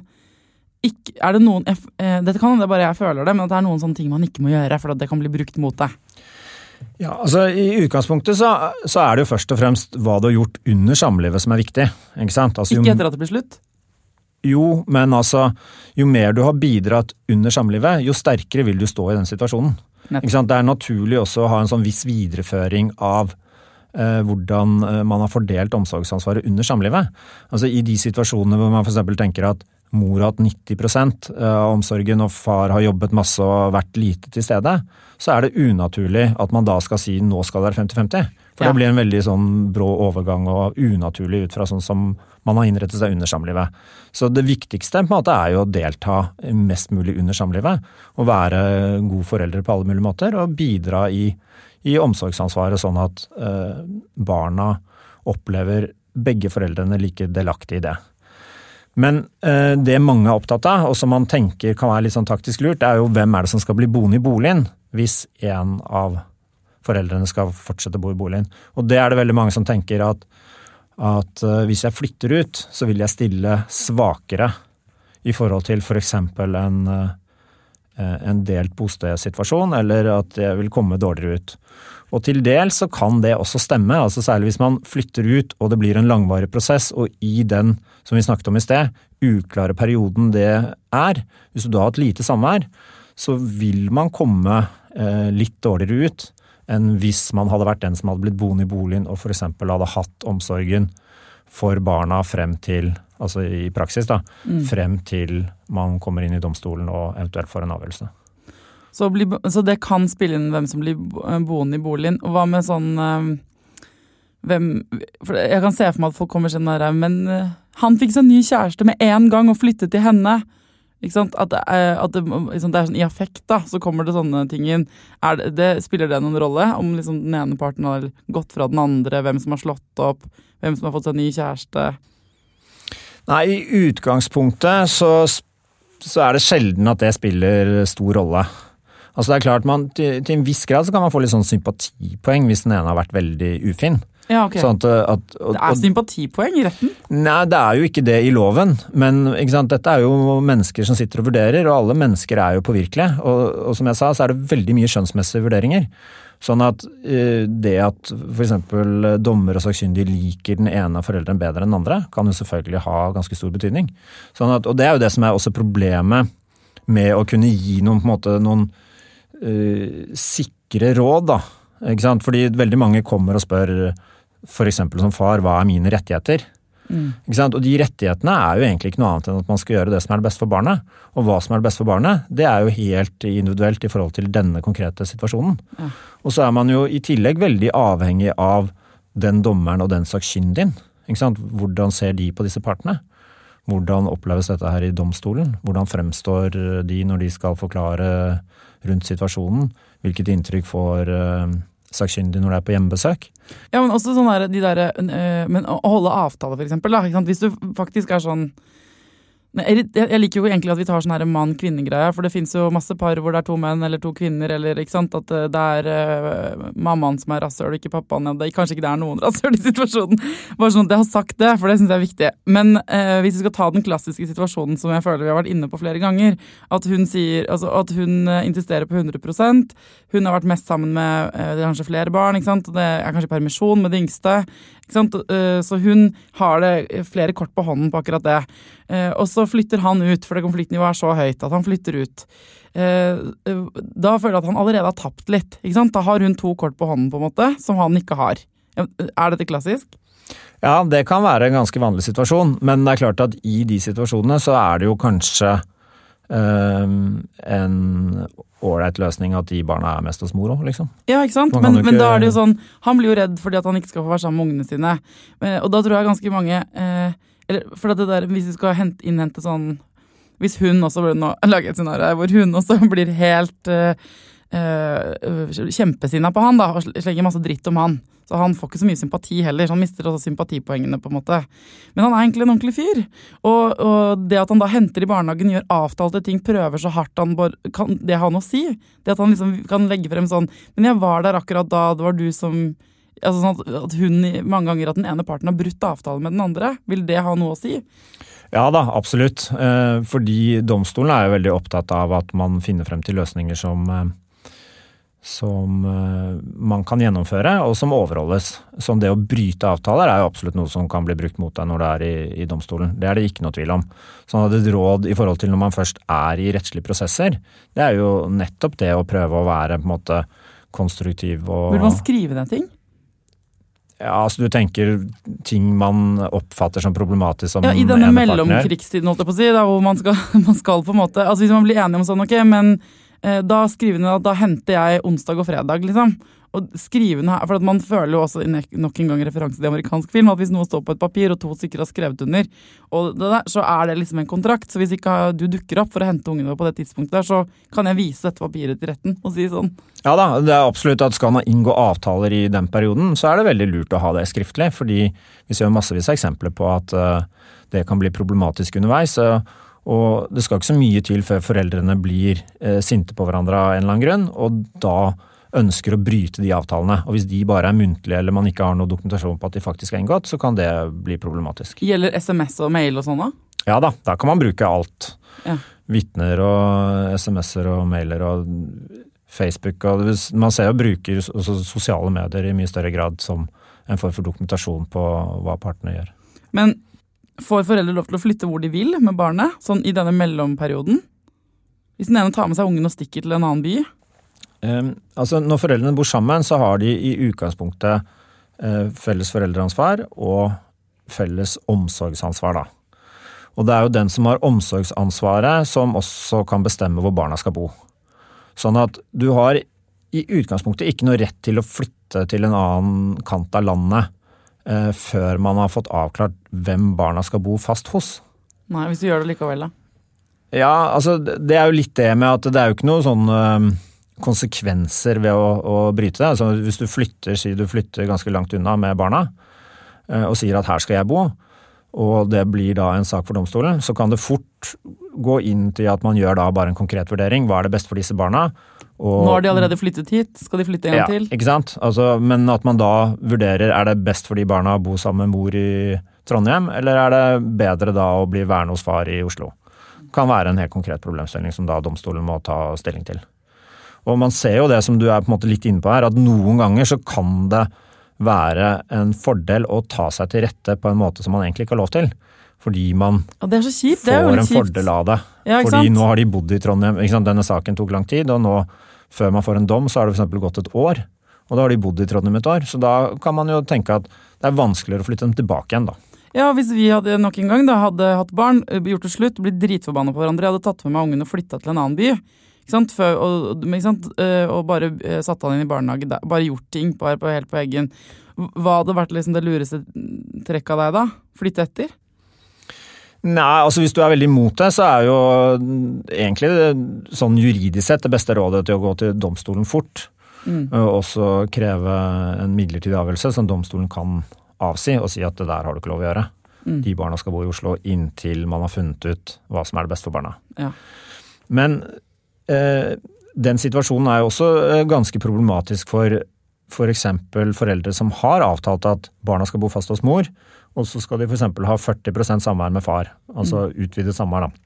ikke, er det noen, jeg, dette kan hende bare jeg føler det, men at det er noen sånne ting man ikke må gjøre, for at det kan bli brukt mot deg. Ja, altså i utgangspunktet så, så er det jo først og fremst hva du har gjort under samlivet som er viktig, ikke sant? Altså, jo, ikke etter at det blir slutt? Jo, men altså, jo mer du har bidratt under samlivet, jo sterkere vil du stå i den situasjonen. Ikke sant? Det er naturlig også å ha en sånn viss videreføring av eh, hvordan man har fordelt omsorgsansvaret under samlivet. Altså i de situasjonene hvor man for eksempel tenker at mor har hatt nitti prosent av omsorgen og far har jobbet masse og vært lite til stede, så er det unaturlig at man da skal si nå skal det være femti femti. For ja. Det blir en veldig sånn brå overgang og unaturlig ut fra sånn som man har innrettet seg under samlivet. Så det viktigste på en måte er jo å delta mest mulig under samlivet og være god foreldre på alle mulige måter og bidra i, i omsorgsansvaret sånn at eh, barna opplever begge foreldrene like delaktig i det. Men eh, det mange er opptatt av, og som man tenker kan være litt sånn taktisk lurt, det er jo hvem er det som skal bli boende i boligen hvis en av foreldrene skal fortsette å bo i boligen. Og det er det veldig mange som tenker at, at uh, hvis jeg flytter ut, så vil jeg stille svakere i forhold til for eksempel en, uh, en delt bostedssituasjon, eller at jeg vil komme dårligere ut. Og til dels så kan det også stemme, altså særlig hvis man flytter ut og det blir en langvarig prosess, og i den, som vi snakket om i sted, uklare perioden det er, hvis du da har et lite samvær, så vil man komme eh, litt dårligere ut enn hvis man hadde vært den som hadde blitt boende i boligen og for eksempel hadde hatt omsorgen for barna frem til, altså i praksis da, mm. frem til man kommer inn i domstolen og eventuelt får en avgjørelse. Så, bli, så det kan spille inn hvem som blir boende i boligen, og hva med sånn, øh, hvem, for jeg kan se for meg at folk kommer sånn der, men øh, han fikk seg en ny kjæreste med en gang og flyttet til henne, ikke sant? At, det er, at det, liksom, det er sånn i affekt da, så kommer det sånne ting inn. Er det, det, spiller det noen rolle om liksom, den ene parten har gått fra den andre, hvem som har slått opp, hvem som har fått seg en ny kjæreste? Nei, i utgangspunktet så, så er det sjelden at det spiller stor rolle. Altså det er klart, man, til, til en viss grad så kan man få litt sånn sympatipoeng hvis den ene har vært veldig ufin. Ja, ok. Sånn at, at, og, det er sympatipoeng i retten? Nei, det er jo ikke det i loven, men ikke sant, dette er jo mennesker som sitter og vurderer, og alle mennesker er jo påvirkelige, og, og som jeg sa, så er det veldig mye skjønnsmessige vurderinger. Sånn at uh, det at for eksempel dommer og sakkyndig liker den ene av foreldrene bedre enn den andre, kan jo selvfølgelig ha ganske stor betydning. Sånn at, og det er jo det som er også problemet med å kunne gi noen, på en måte, noen uh, sikre råd, da. Ikke sant? Fordi veldig mange kommer og spør for eksempel som far, hva er mine rettigheter? Mm. Ikke sant? Og de rettighetene er jo egentlig ikke noe annet enn at man skal gjøre det som er det beste for barnet. Og hva som er det beste for barnet, det er jo helt individuelt i forhold til denne konkrete situasjonen. Ja. Og så er man jo i tillegg veldig avhengig av den dommeren og den sakkyndigen. Ikke sant? Hvordan ser de på disse partene? hvordan oppleves dette her i domstolen? Hvordan fremstår de når de skal forklare rundt situasjonen? Hvilket inntrykk får uh, sakkyndig når det er på hjemmebesøk? Ja, men også sånn der, de der, uh, men å holde avtale for eksempel, da, ikke sant? Hvis du faktisk er sånn, Jeg, jeg liker jo egentlig at vi tar sånn her mann-kvinne-greie, for det finnes jo masse par hvor det er to menn eller to kvinner, eller ikke sant, at det er uh, mammaen som er rasshøl, ikke pappaen, ja, det, kanskje ikke det er noen rasshøl i situasjonen, bare sånn at jeg har sagt det, for det synes jeg er viktig. Men uh, hvis vi skal ta den klassiske situasjonen som jeg føler vi har vært inne på flere ganger, at hun sier, altså at hun uh, insisterer på hundre prosent, hun har vært mest sammen med uh, det er kanskje flere barn, ikke sant, og det er kanskje permisjon med det yngste, ikke sant, uh, så hun har det flere kort på hånden på akkurat det. Uh, og så flytter han ut, for det konfliktnivået er så høyt at han flytter ut. Uh, uh, da føler jeg at han allerede har tapt litt, ikke sant? Da har hun to kort på hånden på en måte, som han ikke har. Er dette klassisk? Ja, det kan være en ganske vanlig situasjon, men det er klart at i de situasjonene så er det jo kanskje uh, en ålreit løsning at de barna er mest hos mor også, liksom. Ja, ikke sant? Men, ikke... men da er det jo sånn, han blir jo redd fordi at han ikke skal få være sammen med ungene sine. Uh, og da tror jeg ganske mange... Uh, Eller, for det der, hvis vi skal hente, innhente sånn, hvis hun også blir nå, lage et scenario hvor hun også blir helt uh, uh, kjempesinnet på han da, og slenger masse dritt om han. Så han får ikke så mye sympati heller, så han mister også sympatipoengene på en måte. Men han er egentlig en ordentlig fyr. Og, og det at han da henter i barnehagen, gjør avtalte ting, prøver så hardt han bare, kan det ha noe å si? Det at han liksom kan legge frem sånn, men jeg var der akkurat da, det var du som... Altså sånn at, at hun mange ganger at den ene parten har brutt avtale med den andre. Vil det ha noe å si? Ja da, absolutt. Eh, fordi domstolen er jo veldig opptatt av at man finner frem til løsninger som, eh, som eh, man kan gjennomføre og som overholdes. Sånn det å bryte avtaler er jo absolutt noe som kan bli brukt mot deg når det er i, i domstolen. Det er det ikke noe tvil om. Sånn at et råd i forhold til når man først er i rettslige prosesser, det er jo nettopp det å prøve å være på en måte konstruktiv og... Burde man skrive den ting? Ja, altså du tenker ting man oppfatter som problematisk som ja, i denne mellomkrigstiden, holdt jeg på å si, da, hvor man skal, man skal på en måte, altså hvis man blir enige om sånn, ok, men eh, da skriver den at da henter jeg onsdag og fredag, liksom. Og skrivende her, for at man føler jo også nok en gang referanse til amerikansk film, at hvis noe står på et papir og to stykker har skrevet under, og det der, så er det liksom en kontrakt. Så hvis ikke du dukker opp for å hente ungene på det tidspunktet der, så kan jeg vise dette papiret til retten og si sånn. Ja da, det er absolutt at skal man inngå avtaler i den perioden, så er det veldig lurt å ha det skriftlig, fordi vi ser jo massevis av eksempler på at uh, det kan bli problematisk underveis, uh, og det skal ikke så mye til før foreldrene blir uh, sinte på hverandre av en eller annen grunn, og da ønsker å bryte de avtalene. Og hvis de bare er muntlige, eller man ikke har noe dokumentasjon på at de faktisk er inngått, så kan det bli problematisk. Gjelder sms og mail og sånn da? Ja da, da kan man bruke alt. Ja. Vitner og sms'er og mailer og Facebook. Og man ser jo bruker også sosiale medier i mye større grad som en form for dokumentasjon på hva partene gjør. Men får foreldre lov til å flytte hvor de vil med barnet, sånn i denne mellomperioden? Hvis den ene tar med seg ungen og stikker til en annen by? Um, altså når foreldrene bor sammen, så har de i utgangspunktet uh, felles foreldreansvar og felles omsorgsansvar da. Og det er jo den som har omsorgsansvaret som også kan bestemme hvor barna skal bo. Sånn at du har i utgangspunktet ikke noe rett til å flytte til en annen kant av landet uh, før man har fått avklart hvem barna skal bo fast hos. Nei, hvis du gjør det likevel da. Ja, altså det er jo litt det med at det er jo ikke noe sånn... Uh, konsekvenser ved å, å bryte det. Altså, hvis du flytter, sier du flytter ganske langt unna med barna, og sier at her skal jeg bo, og det blir da en sak for domstolen, så kan det fort gå inn til at man gjør da bare en konkret vurdering. Hva er det best for disse barna? Og, nå har de allerede flyttet hit, skal de flytte en gang ja, til? Ikke sant? Altså, men at man da vurderer, er det best for de barna å bo sammen med mor i Trondheim, eller er det bedre da å bli værende hos far i Oslo? Kan være en helt konkret problemstilling som da domstolen må ta stilling til. Og man ser jo det som du er på en måte litt inne på her, at noen ganger så kan det være en fordel å ta seg til rette på en måte som man egentlig ikke har lov til. Fordi man ja, det er så kjipt. får det er jo en kjipt. fordel av det. Ja, fordi sant? Nå har de bodd i Trondheim, ikke sant? Denne saken tok lang tid, og nå, før man får en dom, så har det for eksempel gått et år. Og da har de bodd i Trondheim et år, så da kan man jo tenke at det er vanskeligere å flytte dem tilbake igjen da. Ja, hvis vi hadde nok en gang da hadde hatt barn, gjort det slutt, blitt dritforbannet på hverandre, jeg hadde tatt med meg ungen og flyttet til en annen by, ikke sant? Før, og, ikke sant? Og bare satt han inn i barnehage der, bare gjort ting, bare på, helt på egen. Hva hadde vært liksom det lureste trekk av deg da? Flytte etter? Nei, altså hvis du er veldig imot det, så er jo egentlig sånn juridisk sett det beste rådet til å gå til domstolen fort. Mm. Og også kreve en midlertidig avgjørelse som domstolen kan avsi og si at det der har du ikke lov å gjøre. Mm. De barna skal bo i Oslo inntil man har funnet ut hva som er det beste for barna. Ja. Men eh, den situasjonen er jo også ganske problematisk for for eksempel foreldre som har avtalt at barna skal bo fast hos mor, og så skal de for eksempel ha førti prosent samvær med far, altså utvidet samvær da.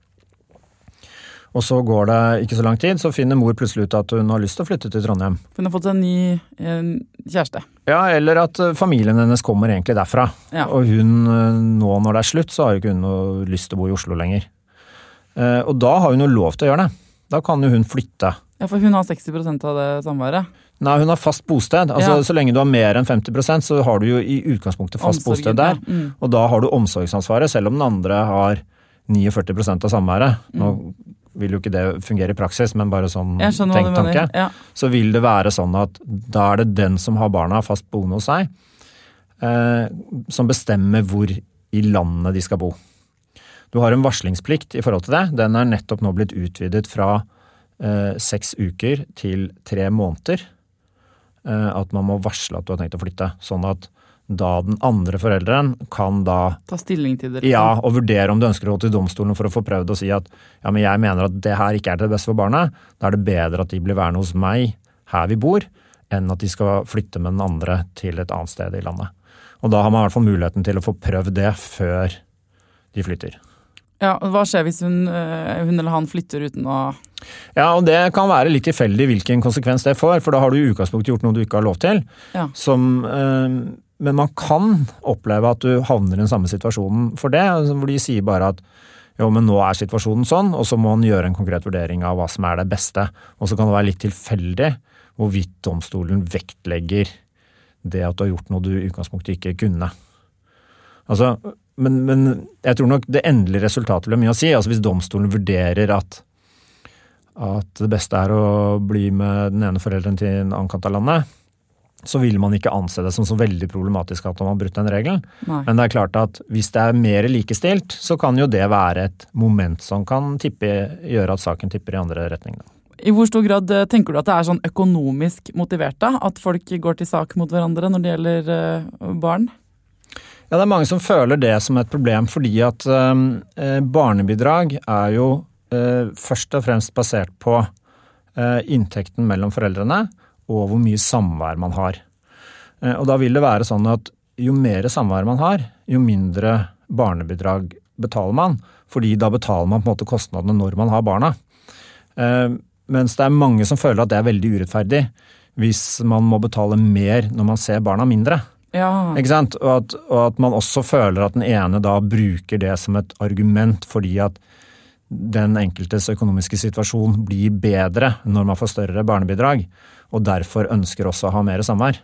Og så går det ikke så lang tid, så finner mor plutselig ut at hun har lyst til å flytte til Trondheim. Hun har fått en ny en kjæreste. Ja, eller at familien hennes kommer egentlig derfra. Ja. Og hun, nå når det er slutt, så har jo ikke hun noe lyst til å bo i Oslo lenger. Og da har hun jo lov til å gjøre det. Da kan jo hun flytte. Ja, for hun har seksti prosent av det samværet. Nei, hun har fast bosted. Altså, ja. Så lenge du har mer enn femti prosent, så har du jo i utgangspunktet fast Omsorgen, bosted der. Ja. Mm. Og da har du omsorgsansvaret, selv om den andre har førti prosent av samværet. Mm. Nå vil jo ikke det fungere i praksis, men bare sånn tenktanke. Ja. Så vil det være sånn at da er det den som har barna fast boende hos seg, eh, som bestemmer hvor i landet de skal bo. Du har en varslingsplikt i forhold til det. Den er nettopp nå blitt utvidet fra eh, seks uker til tre måneder. At man må varsle at du har tenkt å flytte, sånn at da den andre foreldren kan da ta stilling til det. Liksom. Ja, og vurdere om du ønsker å gå til domstolen for å få prøvd og si at ja, men jeg mener at det her ikke er det beste for barnet, da er det bedre at de blir værende hos meg her vi bor, enn at de skal flytte med den andre til et annet sted i landet. Og da har man i hvert fall muligheten til å få prøvd det før de flytter. Ja, og hva skjer hvis hun, hun eller han flytter uten å... Ja, og det kan være litt tilfeldig hvilken konsekvens det får, for da har du i utgangspunktet gjort noe du ikke har lov til. Ja. Som, øh, men man kan oppleve at du havner i den samme situasjonen for det, hvor de sier bare at jo, men nå er situasjonen sånn, og så må man gjøre en konkret vurdering av hva som er det beste. Og så kan det være litt tilfeldig hvorvidt domstolen vektlegger det at du har gjort noe du i utgangspunktet ikke kunne. Altså... Men, men jeg tror nok det endelige resultatet blir mye å si. Altså hvis domstolen vurderer at, at det beste er å bli med den ene foreldren til en annen kant av landet, så vil man ikke anse det som så veldig problematisk at man har brutt den regelen. Nei. Men det er klart at hvis det er mer likestilt, så kan jo det være et moment som kan tippe, gjøre at saken tipper i andre retninger. I hvor stor grad tenker du at det er sånn økonomisk motivert da? At folk går til sak mot hverandre når det gjelder uh, barn? Ja, det er mange som føler det som et problem, fordi at eh, barnebidrag er jo eh, først og fremst basert på eh, inntekten mellom foreldrene og hvor mye samvær man har. Eh, og da vil det være sånn at jo mer samvær man har, jo mindre barnebidrag betaler man, fordi da betaler man på en måte kostnadene når man har barna. Eh, mens det er mange som føler at det er veldig urettferdig hvis man må betale mer når man ser barna mindre. Ja. Ikke sant? Og at, og at man også føler at den ene da bruker det som et argument fordi at den enkeltes økonomiske situasjon blir bedre når man får større barnebidrag, og derfor ønsker også å ha mer samvær.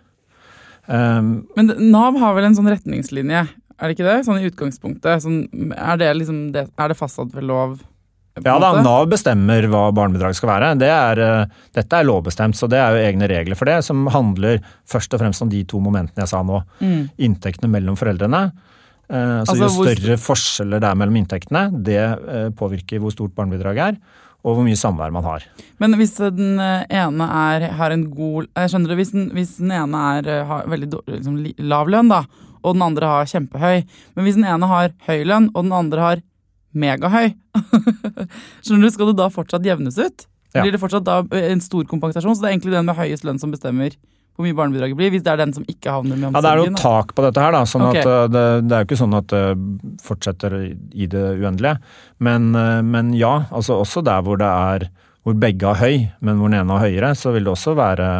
Um, Men Nav har vel en sånn retningslinje, er det ikke det? Sånn i utgangspunktet. Sånn, er, det liksom det, er det fastsatt ved lov? Ja da, Nav bestemmer hva barnebidrag skal være. Det er, dette er lovbestemt, så det er jo egne regler for det, som handler først og fremst om de to momentene jeg sa nå. Mm. Inntektene mellom foreldrene. Eh, så altså, jo større hvor... forskjeller det er mellom inntektene, det eh, påvirker hvor stort barnebidrag er, og hvor mye samvær man har. Men hvis den ene er, har en god... Jeg skjønner det, hvis den, hvis den ene er, har veldig liksom, lav lønn da, og den andre har kjempehøy, men hvis den ene har høy lønn, og den andre har megahøy. Skjønner du, skal det da fortsatt jevnes ut? Ja. Blir det fortsatt da en stor kompensasjon? Så det er egentlig den med høyest lønn som bestemmer hvor mye barnebidraget blir, hvis det er den som ikke havner med omsorgen? Ja, det er jo tak på dette her da, sånn okay. at det, det er jo ikke sånn at det fortsetter i det uendelige. Men, men ja, altså også der hvor det er, hvor begge har høy, men hvor den ene har høyere, så vil det også være,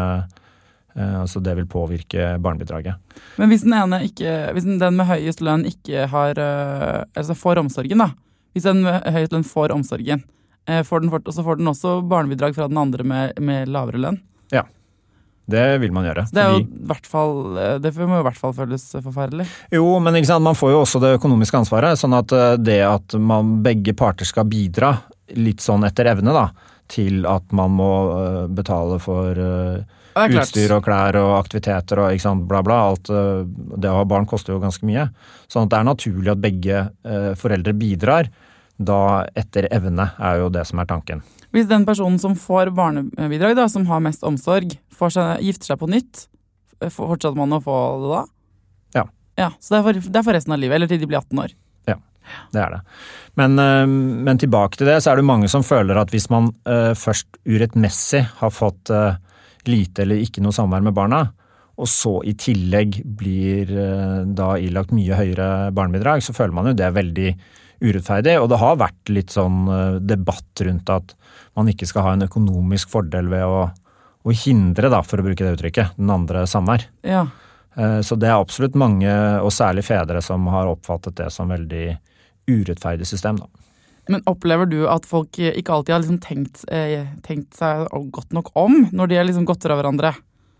altså det vil påvirke barnebidraget. Men hvis den ene ikke, hvis den med høyest lønn ikke har, altså får omsorgen da, hvis den med høyest lønn får omsorgen, får den, så får den også barnebidrag fra den andre med, med lavere lønn. Ja, det vil man gjøre. Det, er jo hvert fall, det må jo i hvert fall føles forferdelig. Jo, men ikke sant, man får jo også det økonomiske ansvaret, sånn at det at man, begge parter skal bidra litt sånn etter evne da, til at man må betale for utstyr og klær og aktiviteter og ikke sant, bla bla, alt det å ha barn koster jo ganske mye. Sånn at det er naturlig at begge eh, foreldre bidrar, da etter evne er jo det som er tanken. Hvis den personen som får barnebidrag, da, som har mest omsorg, får seg, gifter seg på nytt, fortsetter man å få det da? Ja. Ja, så det er, for, det er for resten av livet, eller til de blir atten år? Ja, det er det. Men, men tilbake til det, så er det mange som føler at hvis man uh, først urettmessig har fått uh, lite eller ikke noe samvær med barna, og så i tillegg blir uh, da ilagt mye høyere barnebidrag, så føler man jo det er veldig urettferdig, og det har vært litt sånn uh, debatt rundt at man ikke skal ha en økonomisk fordel ved å, å hindre, da, for å bruke det uttrykket, den andre samvær. Ja. Uh, så det er absolutt mange, og særlig fedre, som har oppfattet det som veldig urettferdig system, da. Men opplever du at folk ikke alltid har liksom tenkt, eh, tenkt seg godt nok om når de har liksom gått fra hverandre?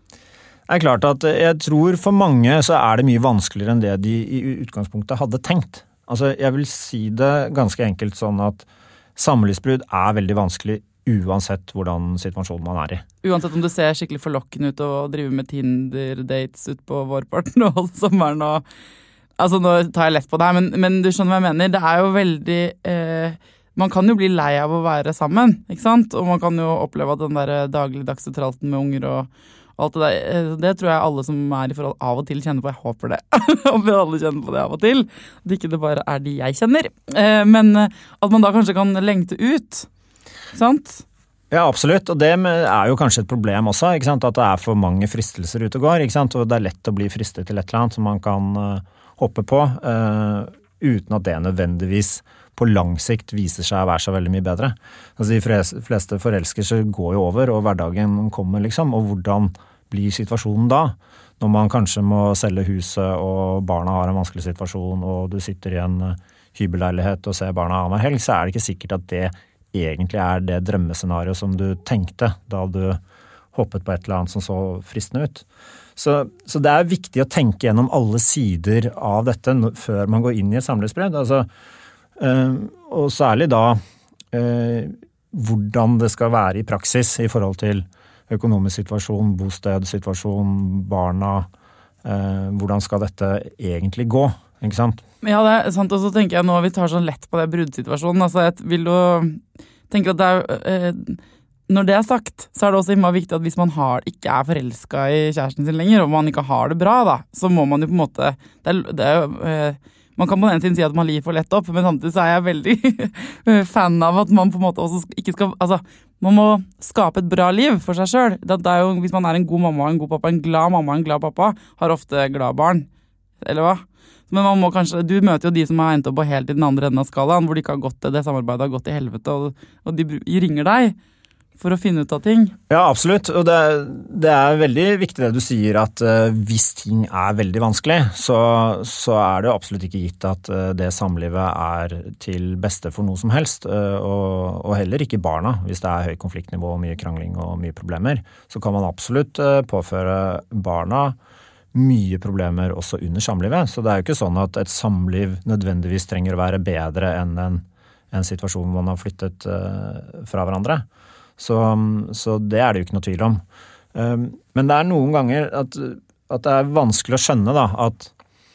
Det er klart at jeg tror for mange så er det mye vanskeligere enn det de i utgangspunktet hadde tenkt. Altså jeg vil si det ganske enkelt sånn at samlivsbrudd er veldig vanskelig uansett hvordan situasjonen man er i. Uansett om du ser skikkelig forlokkende ut og driver med Tinder-dates ut på vårparten og holder sommeren og altså nå tar jeg lett på det her, men, men du skjønner hva jeg mener. Det er jo veldig, eh, man kan jo bli lei av å være sammen, ikke sant? Og man kan jo oppleve at den der dagligdagse tralten med unger og, og alt det der, eh, det tror jeg alle som er i forhold av og til kjenner på, jeg håper det. Håper alle kjenner på det av og til. At ikke det bare er de jeg kjenner. Eh, men at man da kanskje kan lengte ut, sant? Ja, absolutt, og det er jo kanskje et problem også, ikke sant? At det er for mange fristelser ute og går, ikke sant? Og det er lett å bli fristet til et eller annet som man kan uh, hoppe på, uh, uten at det nødvendigvis på lang sikt viser seg å være så veldig mye bedre. Altså de fleste forelskelser går jo over, og hverdagen kommer liksom, og hvordan blir situasjonen da? Når man kanskje må selge huset, og barna har en vanskelig situasjon, og du sitter i en hybelleilighet og ser barna av med helg, så er det ikke sikkert at det egentlig er det drømmescenario som du tenkte da du hoppet på et eller annet som så fristende ut. Så, så det er viktig å tenke gjennom alle sider av dette før man går inn i et samlivsbrudd. Altså, øh, og særlig da øh, hvordan det skal være i praksis i forhold til økonomisk situasjon, bostedssituasjon, barna, øh, hvordan skal dette egentlig gå, ikke sant? Ja, det er sant, og så tenker jeg nå vi tar sånn lett på det bruddsituasjonen. Altså, jeg vil jo tenke at det er, øh, når det er sagt, så er det også immer viktig at hvis man har, ikke er forelsket i kjæresten sin lenger, og man ikke har det bra da, så må man jo på en måte, det er, det er jo, øh, man kan på den siden si at man gir for lett opp, men samtidig så er jeg veldig fan av at man på en måte også ikke skal, altså, man må skape et bra liv for seg selv. Det, det er jo, hvis man er en god mamma, en god pappa, en glad mamma, en glad pappa, har ofte glad barn, eller hva? Men man må kanskje, du møter jo de som har endt opp på helt i den andre enden av skalaen, hvor de ikke har gått til det samarbeidet, har gått i helvete, og, og de ringer deg for å finne ut av ting. Ja, absolutt, og det, det er veldig viktig det du sier, at uh, hvis ting er veldig vanskelig, så, så er det absolutt ikke gitt at uh, det samlivet er til beste for noe som helst, uh, og, og heller ikke barna. Hvis det er høy konfliktnivå, mye krangling og mye problemer, så kan man absolutt uh, påføre barna mye problemer også under samlivet. Så det er jo ikke sånn at et samliv nødvendigvis trenger å være bedre enn en, en situasjon hvor man har flyttet uh, fra hverandre. Så, så det er det jo ikke noe tvil om. Um, men det er noen ganger at, at det er vanskelig å skjønne da, at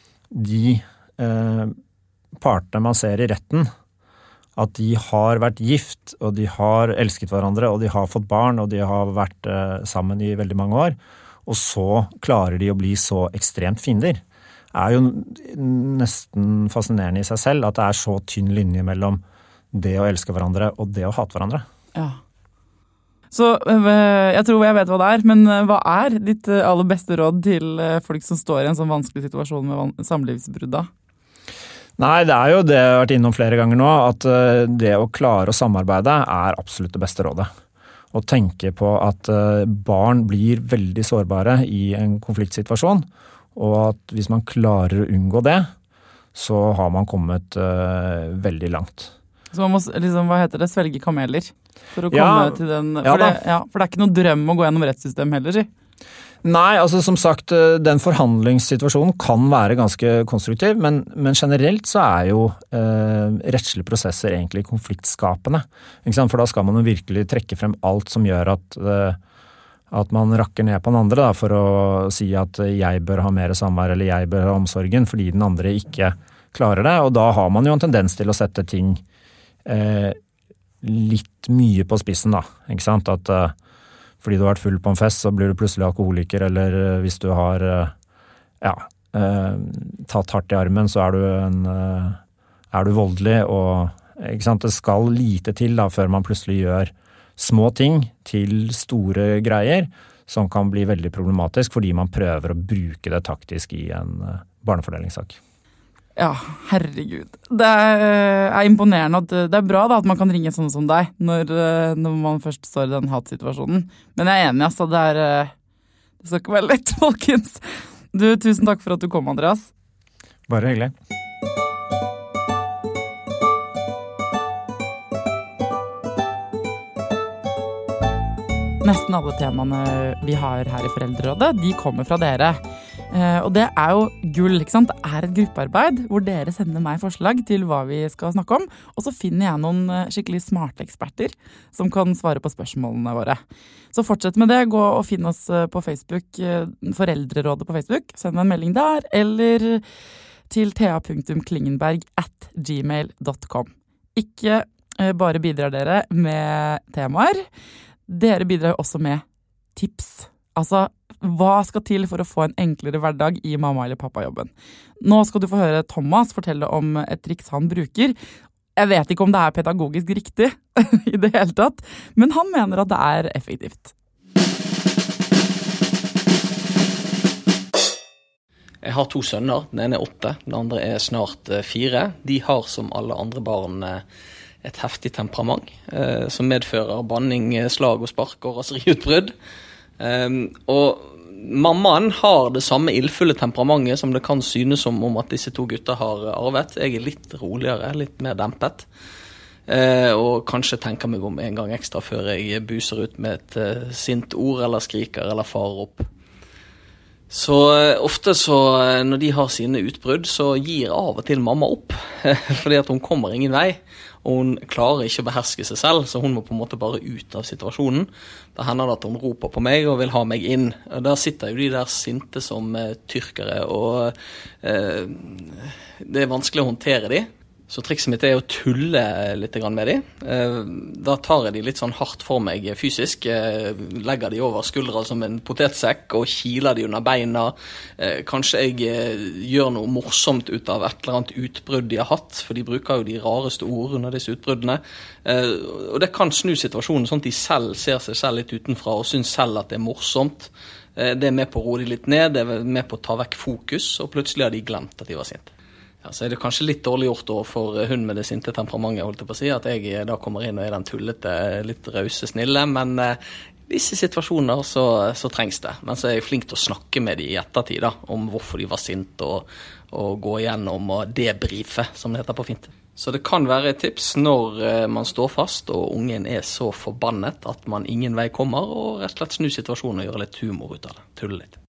de uh, partene man ser i retten, at de har vært gift, og de har elsket hverandre, og de har fått barn, og de har vært uh, sammen i veldig mange år, og så klarer de å bli så ekstremt fiender. Det er jo nesten fascinerende i seg selv at det er så tynn linje mellom det å elske hverandre og det å hate hverandre. Ja. Så jeg tror jeg vet hva det er, men hva er ditt aller beste råd til folk som står i en sånn vanskelig situasjon med samlivsbrudd da? Nei, det er jo det jeg har vært innom flere ganger nå, at det å klare å samarbeide er absolutt det beste rådet. Å tenke på at barn blir veldig sårbare i en konfliktsituasjon, og at hvis man klarer å unngå det, så har man kommet uh, veldig langt. Så man må, liksom, hva heter det, svelge kameler for å komme ja, til den, for, ja, det, ja, for det er ikke noe drøm å gå gjennom rettssystem heller, si. Nei, altså som sagt, den forhandlingssituasjonen kan være ganske konstruktiv, men, men generelt så er jo eh, rettslige prosesser egentlig konfliktskapende. Ikke sant? For da skal man jo virkelig trekke frem alt som gjør at, eh, at man rakker ned på den andre da, for å si at jeg bør ha mer samvær eller jeg bør ha omsorgen, fordi den andre ikke klarer det. Og da har man jo en tendens til å sette ting eh, litt mye på spissen da, ikke sant? At eh, fordi du har vært full på en fest, så blir du plutselig alkoholiker, eller eh, hvis du har eh, ja, eh, tatt hardt i armen, så er du, en, eh, er du voldelig, og ikke sant? Det skal lite til da, før man plutselig gjør små ting til store greier som kan bli veldig problematisk fordi man prøver å bruke det taktisk i en barnefordelingssak. Ja, herregud. Det er imponerende at det er bra da, at man kan ringe sånn som deg når, når man først står i den hatsituasjonen. Men jeg er enig, altså. Det, er, det skal ikke være lett, folkens. Du, tusen takk for at du kom, Andreas. Bare hyggelig. Nesten alle temaene vi har her i Foreldrerådet, de kommer fra dere. Eh, og det er jo gull, ikke sant? Det er et gruppearbeid hvor dere sender meg forslag til hva vi skal snakke om, og så finner jeg noen skikkelig smarte eksperter som kan svare på spørsmålene våre. Så fortsett med det, gå og finn oss på Facebook, Foreldrerådet på Facebook, send meg en melding der, eller til thea punktum klingenberg at gmail punktum com. Ikke eh, bare bidrar dere med temaer, dere bidrar jo også med tips. Altså, hva skal til for å få en enklere hverdag i mamma- eller pappajobben? Nå skal du få høre Thomas fortelle om et triks han bruker. Jeg vet ikke om det er pedagogisk riktig i det hele tatt, men han mener at det er effektivt. Jeg har to sønner. Den ene er åtte, den andre er snart fire. De har som alle andre barn et heftig temperament, eh, som medfører banning, slag og spark og raseriutbrudd. Um, og mammaen har det samme ildfulle temperamentet som det kan synes som om at disse to gutter har arvet. Jeg er litt roligere, litt mer dempet. Uh, og kanskje tenker meg om en gang ekstra før jeg buser ut med et uh, sint ord eller skriker eller farer opp. Så uh, ofte så uh, når de har sine utbrudd, så gir av og til mamma opp, fordi at hun kommer ingen vei. Og hun klarer ikke å beherske seg selv, så hun må på en måte bare ut av situasjonen. Da hender det at hun roper på meg og vil ha meg inn. Og der sitter jo de der sinte som eh, tyrkere, og eh, det er vanskelig å håndtere de. Så trikset mitt er å tulle litt med de. Eh, da tar jeg de litt sånn hardt for meg fysisk, eh, legger de over skuldra som en potetsekk og kiler de under beina. Eh, kanskje jeg eh, gjør noe morsomt ut av et eller annet utbrudd de har hatt, for de bruker jo de rareste ord under disse utbruddene. Eh, og det kan snu situasjonen sånn at de selv ser seg selv litt utenfra og synes selv at det er morsomt. Eh, det er med på å roe de litt ned, det er med på å ta vekk fokus, og plutselig har de glemt at de var sinte. Ja, så er det kanskje litt dårlig gjort for hun med det sinte temperamentet, holdt jeg på å si, at jeg da kommer inn og er den tullete, litt rause, snille, men eh, disse situasjoner så, så trengs det. Men så er jeg flink til å snakke med de i ettertid da, om hvorfor de var sinte, og, og gå igjennom og debrife, som det heter på fint. Så det kan være et tips når eh, man står fast, og ungen er så forbannet at man ingen vei kommer, og rett og slett snu situasjonen og gjøre litt humor ut av det, tulle litt.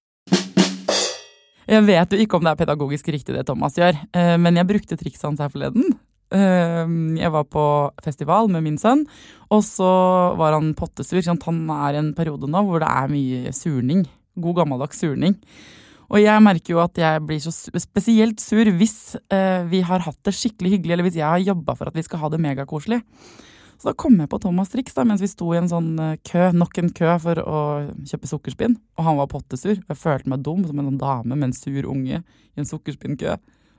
Jeg vet jo ikke om det er pedagogisk riktig det Thomas gjør, men jeg brukte trikset hans her forleden. Jeg var på festival med min sønn, og så var han pottesur. Han er i en periode nå hvor det er mye surning, god gammeldags surning. Og jeg merker jo at jeg blir så spesielt sur hvis vi har hatt det skikkelig hyggelig, eller hvis jeg har jobbet for at vi skal ha det megakoselig. Så da kom jeg på Thomas triks da, mens vi sto i en sånn kø, nok en kø for å kjøpe sukkerspinn. Og han var pottesur. Jeg følte meg dum som en sånn dame med en sur unge i en sukkerspinnkø.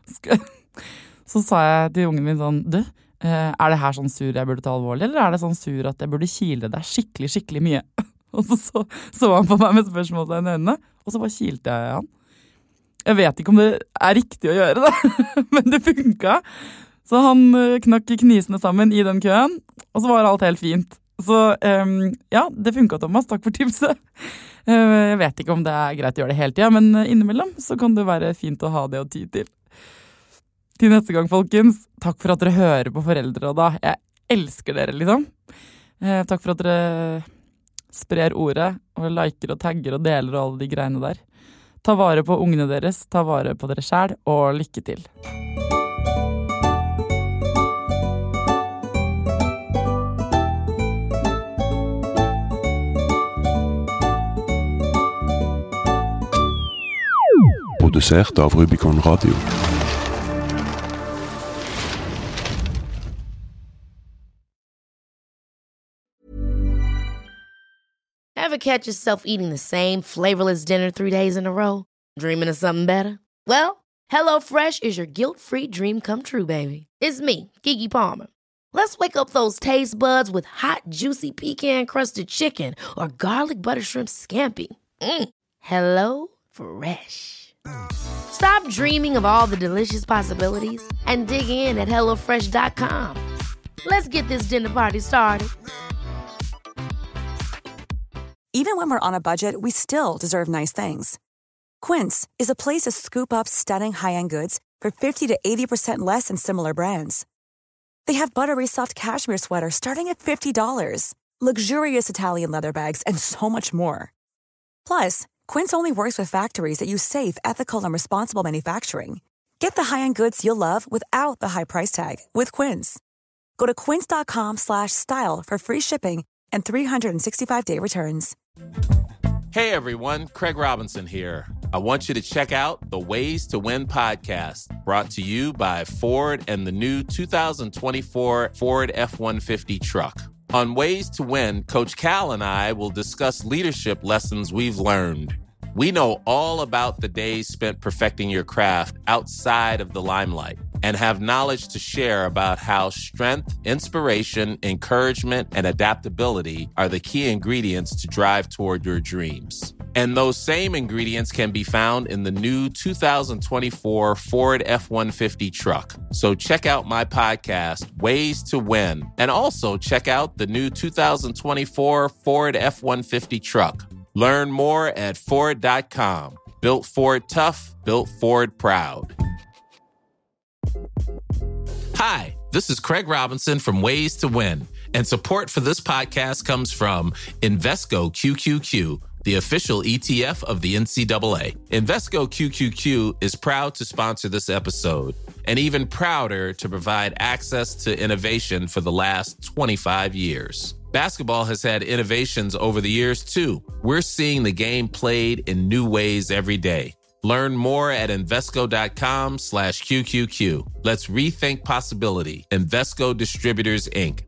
Så sa jeg til ungen min sånn, du, er det her sånn sur jeg burde ta alvorlig, eller er det sånn sur at jeg burde kile deg skikkelig, skikkelig mye? Og så så, så han på meg med spørsmålet i øynene, og så bare kilte jeg han. Jeg vet ikke om det er riktig å gjøre det, men det funket. Så han knakk knisene sammen i den køen, og så var alt helt fint. Så um, ja, det funket, Thomas. Takk for tipset. Uh, jeg vet ikke om det er greit å gjøre det hele tiden, men innimellom så kan det være fint å ha det å ty til. Til neste gang, folkens, takk for at dere hører på Foreldrerådet. Jeg elsker dere, liksom. Uh, takk for at dere sprer ordet, og liker og tagger og deler og alle de greiene der. Ta vare på ungene deres, ta vare på dere selv, og lykke til. produsert av Rubicon Radio. Ever catch yourself eating the same flavorless dinner three days in a row? Dreaming of something better? Well, HelloFresh is your guilt-free dream come true, baby. It's me, Keke Palmer. Let's wake up those taste buds with hot, juicy pecan-crusted chicken or garlic butter shrimp scampi. Mm. Hello Fresh. Stop dreaming of all the delicious possibilities and dig in at hello fresh dot com. Let's get this dinner party started. Even when we're on a budget, we still deserve nice things. Quince is a place to scoop up stunning high-end goods for fifty to eighty percent less than similar brands. They have buttery soft cashmere sweaters starting at fifty dollars, luxurious Italian leather bags, and so much more. Plus, Quince only works with factories that use safe, ethical, and responsible manufacturing. Get the high-end goods you'll love without the high price tag with Quince. Go to quince.com slash style for free shipping and three sixty-five day returns. Hey everyone, Craig Robinson here. I want you to check out the Ways to Win podcast, brought to you by Ford and the new two thousand twenty-four Ford F one fifty truck. On Ways to Win, Coach Cal and I will discuss leadership lessons we've learned. We know all about the days spent perfecting your craft outside of the limelight and have knowledge to share about how strength, inspiration, encouragement, and adaptability are the key ingredients to drive toward your dreams. And those same ingredients can be found in the new two thousand twenty-four Ford F one fifty truck. So check out my podcast, Ways to Win, and also check out the new two thousand twenty-four Ford F one fifty truck. Learn more at Ford dot com. Built Ford tough, built Ford proud. Hi, this is Craig Robinson from Ways to Win, and support for this podcast comes from Invesco Q Q Q, the official E T F of the N C double A. Invesco Q Q Q is proud to sponsor this episode, and even prouder to provide access to innovation for the last twenty-five years. Basketball has had innovations over the years, too. We're seeing the game played in new ways every day. Learn more at Invesco.com slash QQQ. Let's rethink possibility. Invesco Distributors, Incorporated.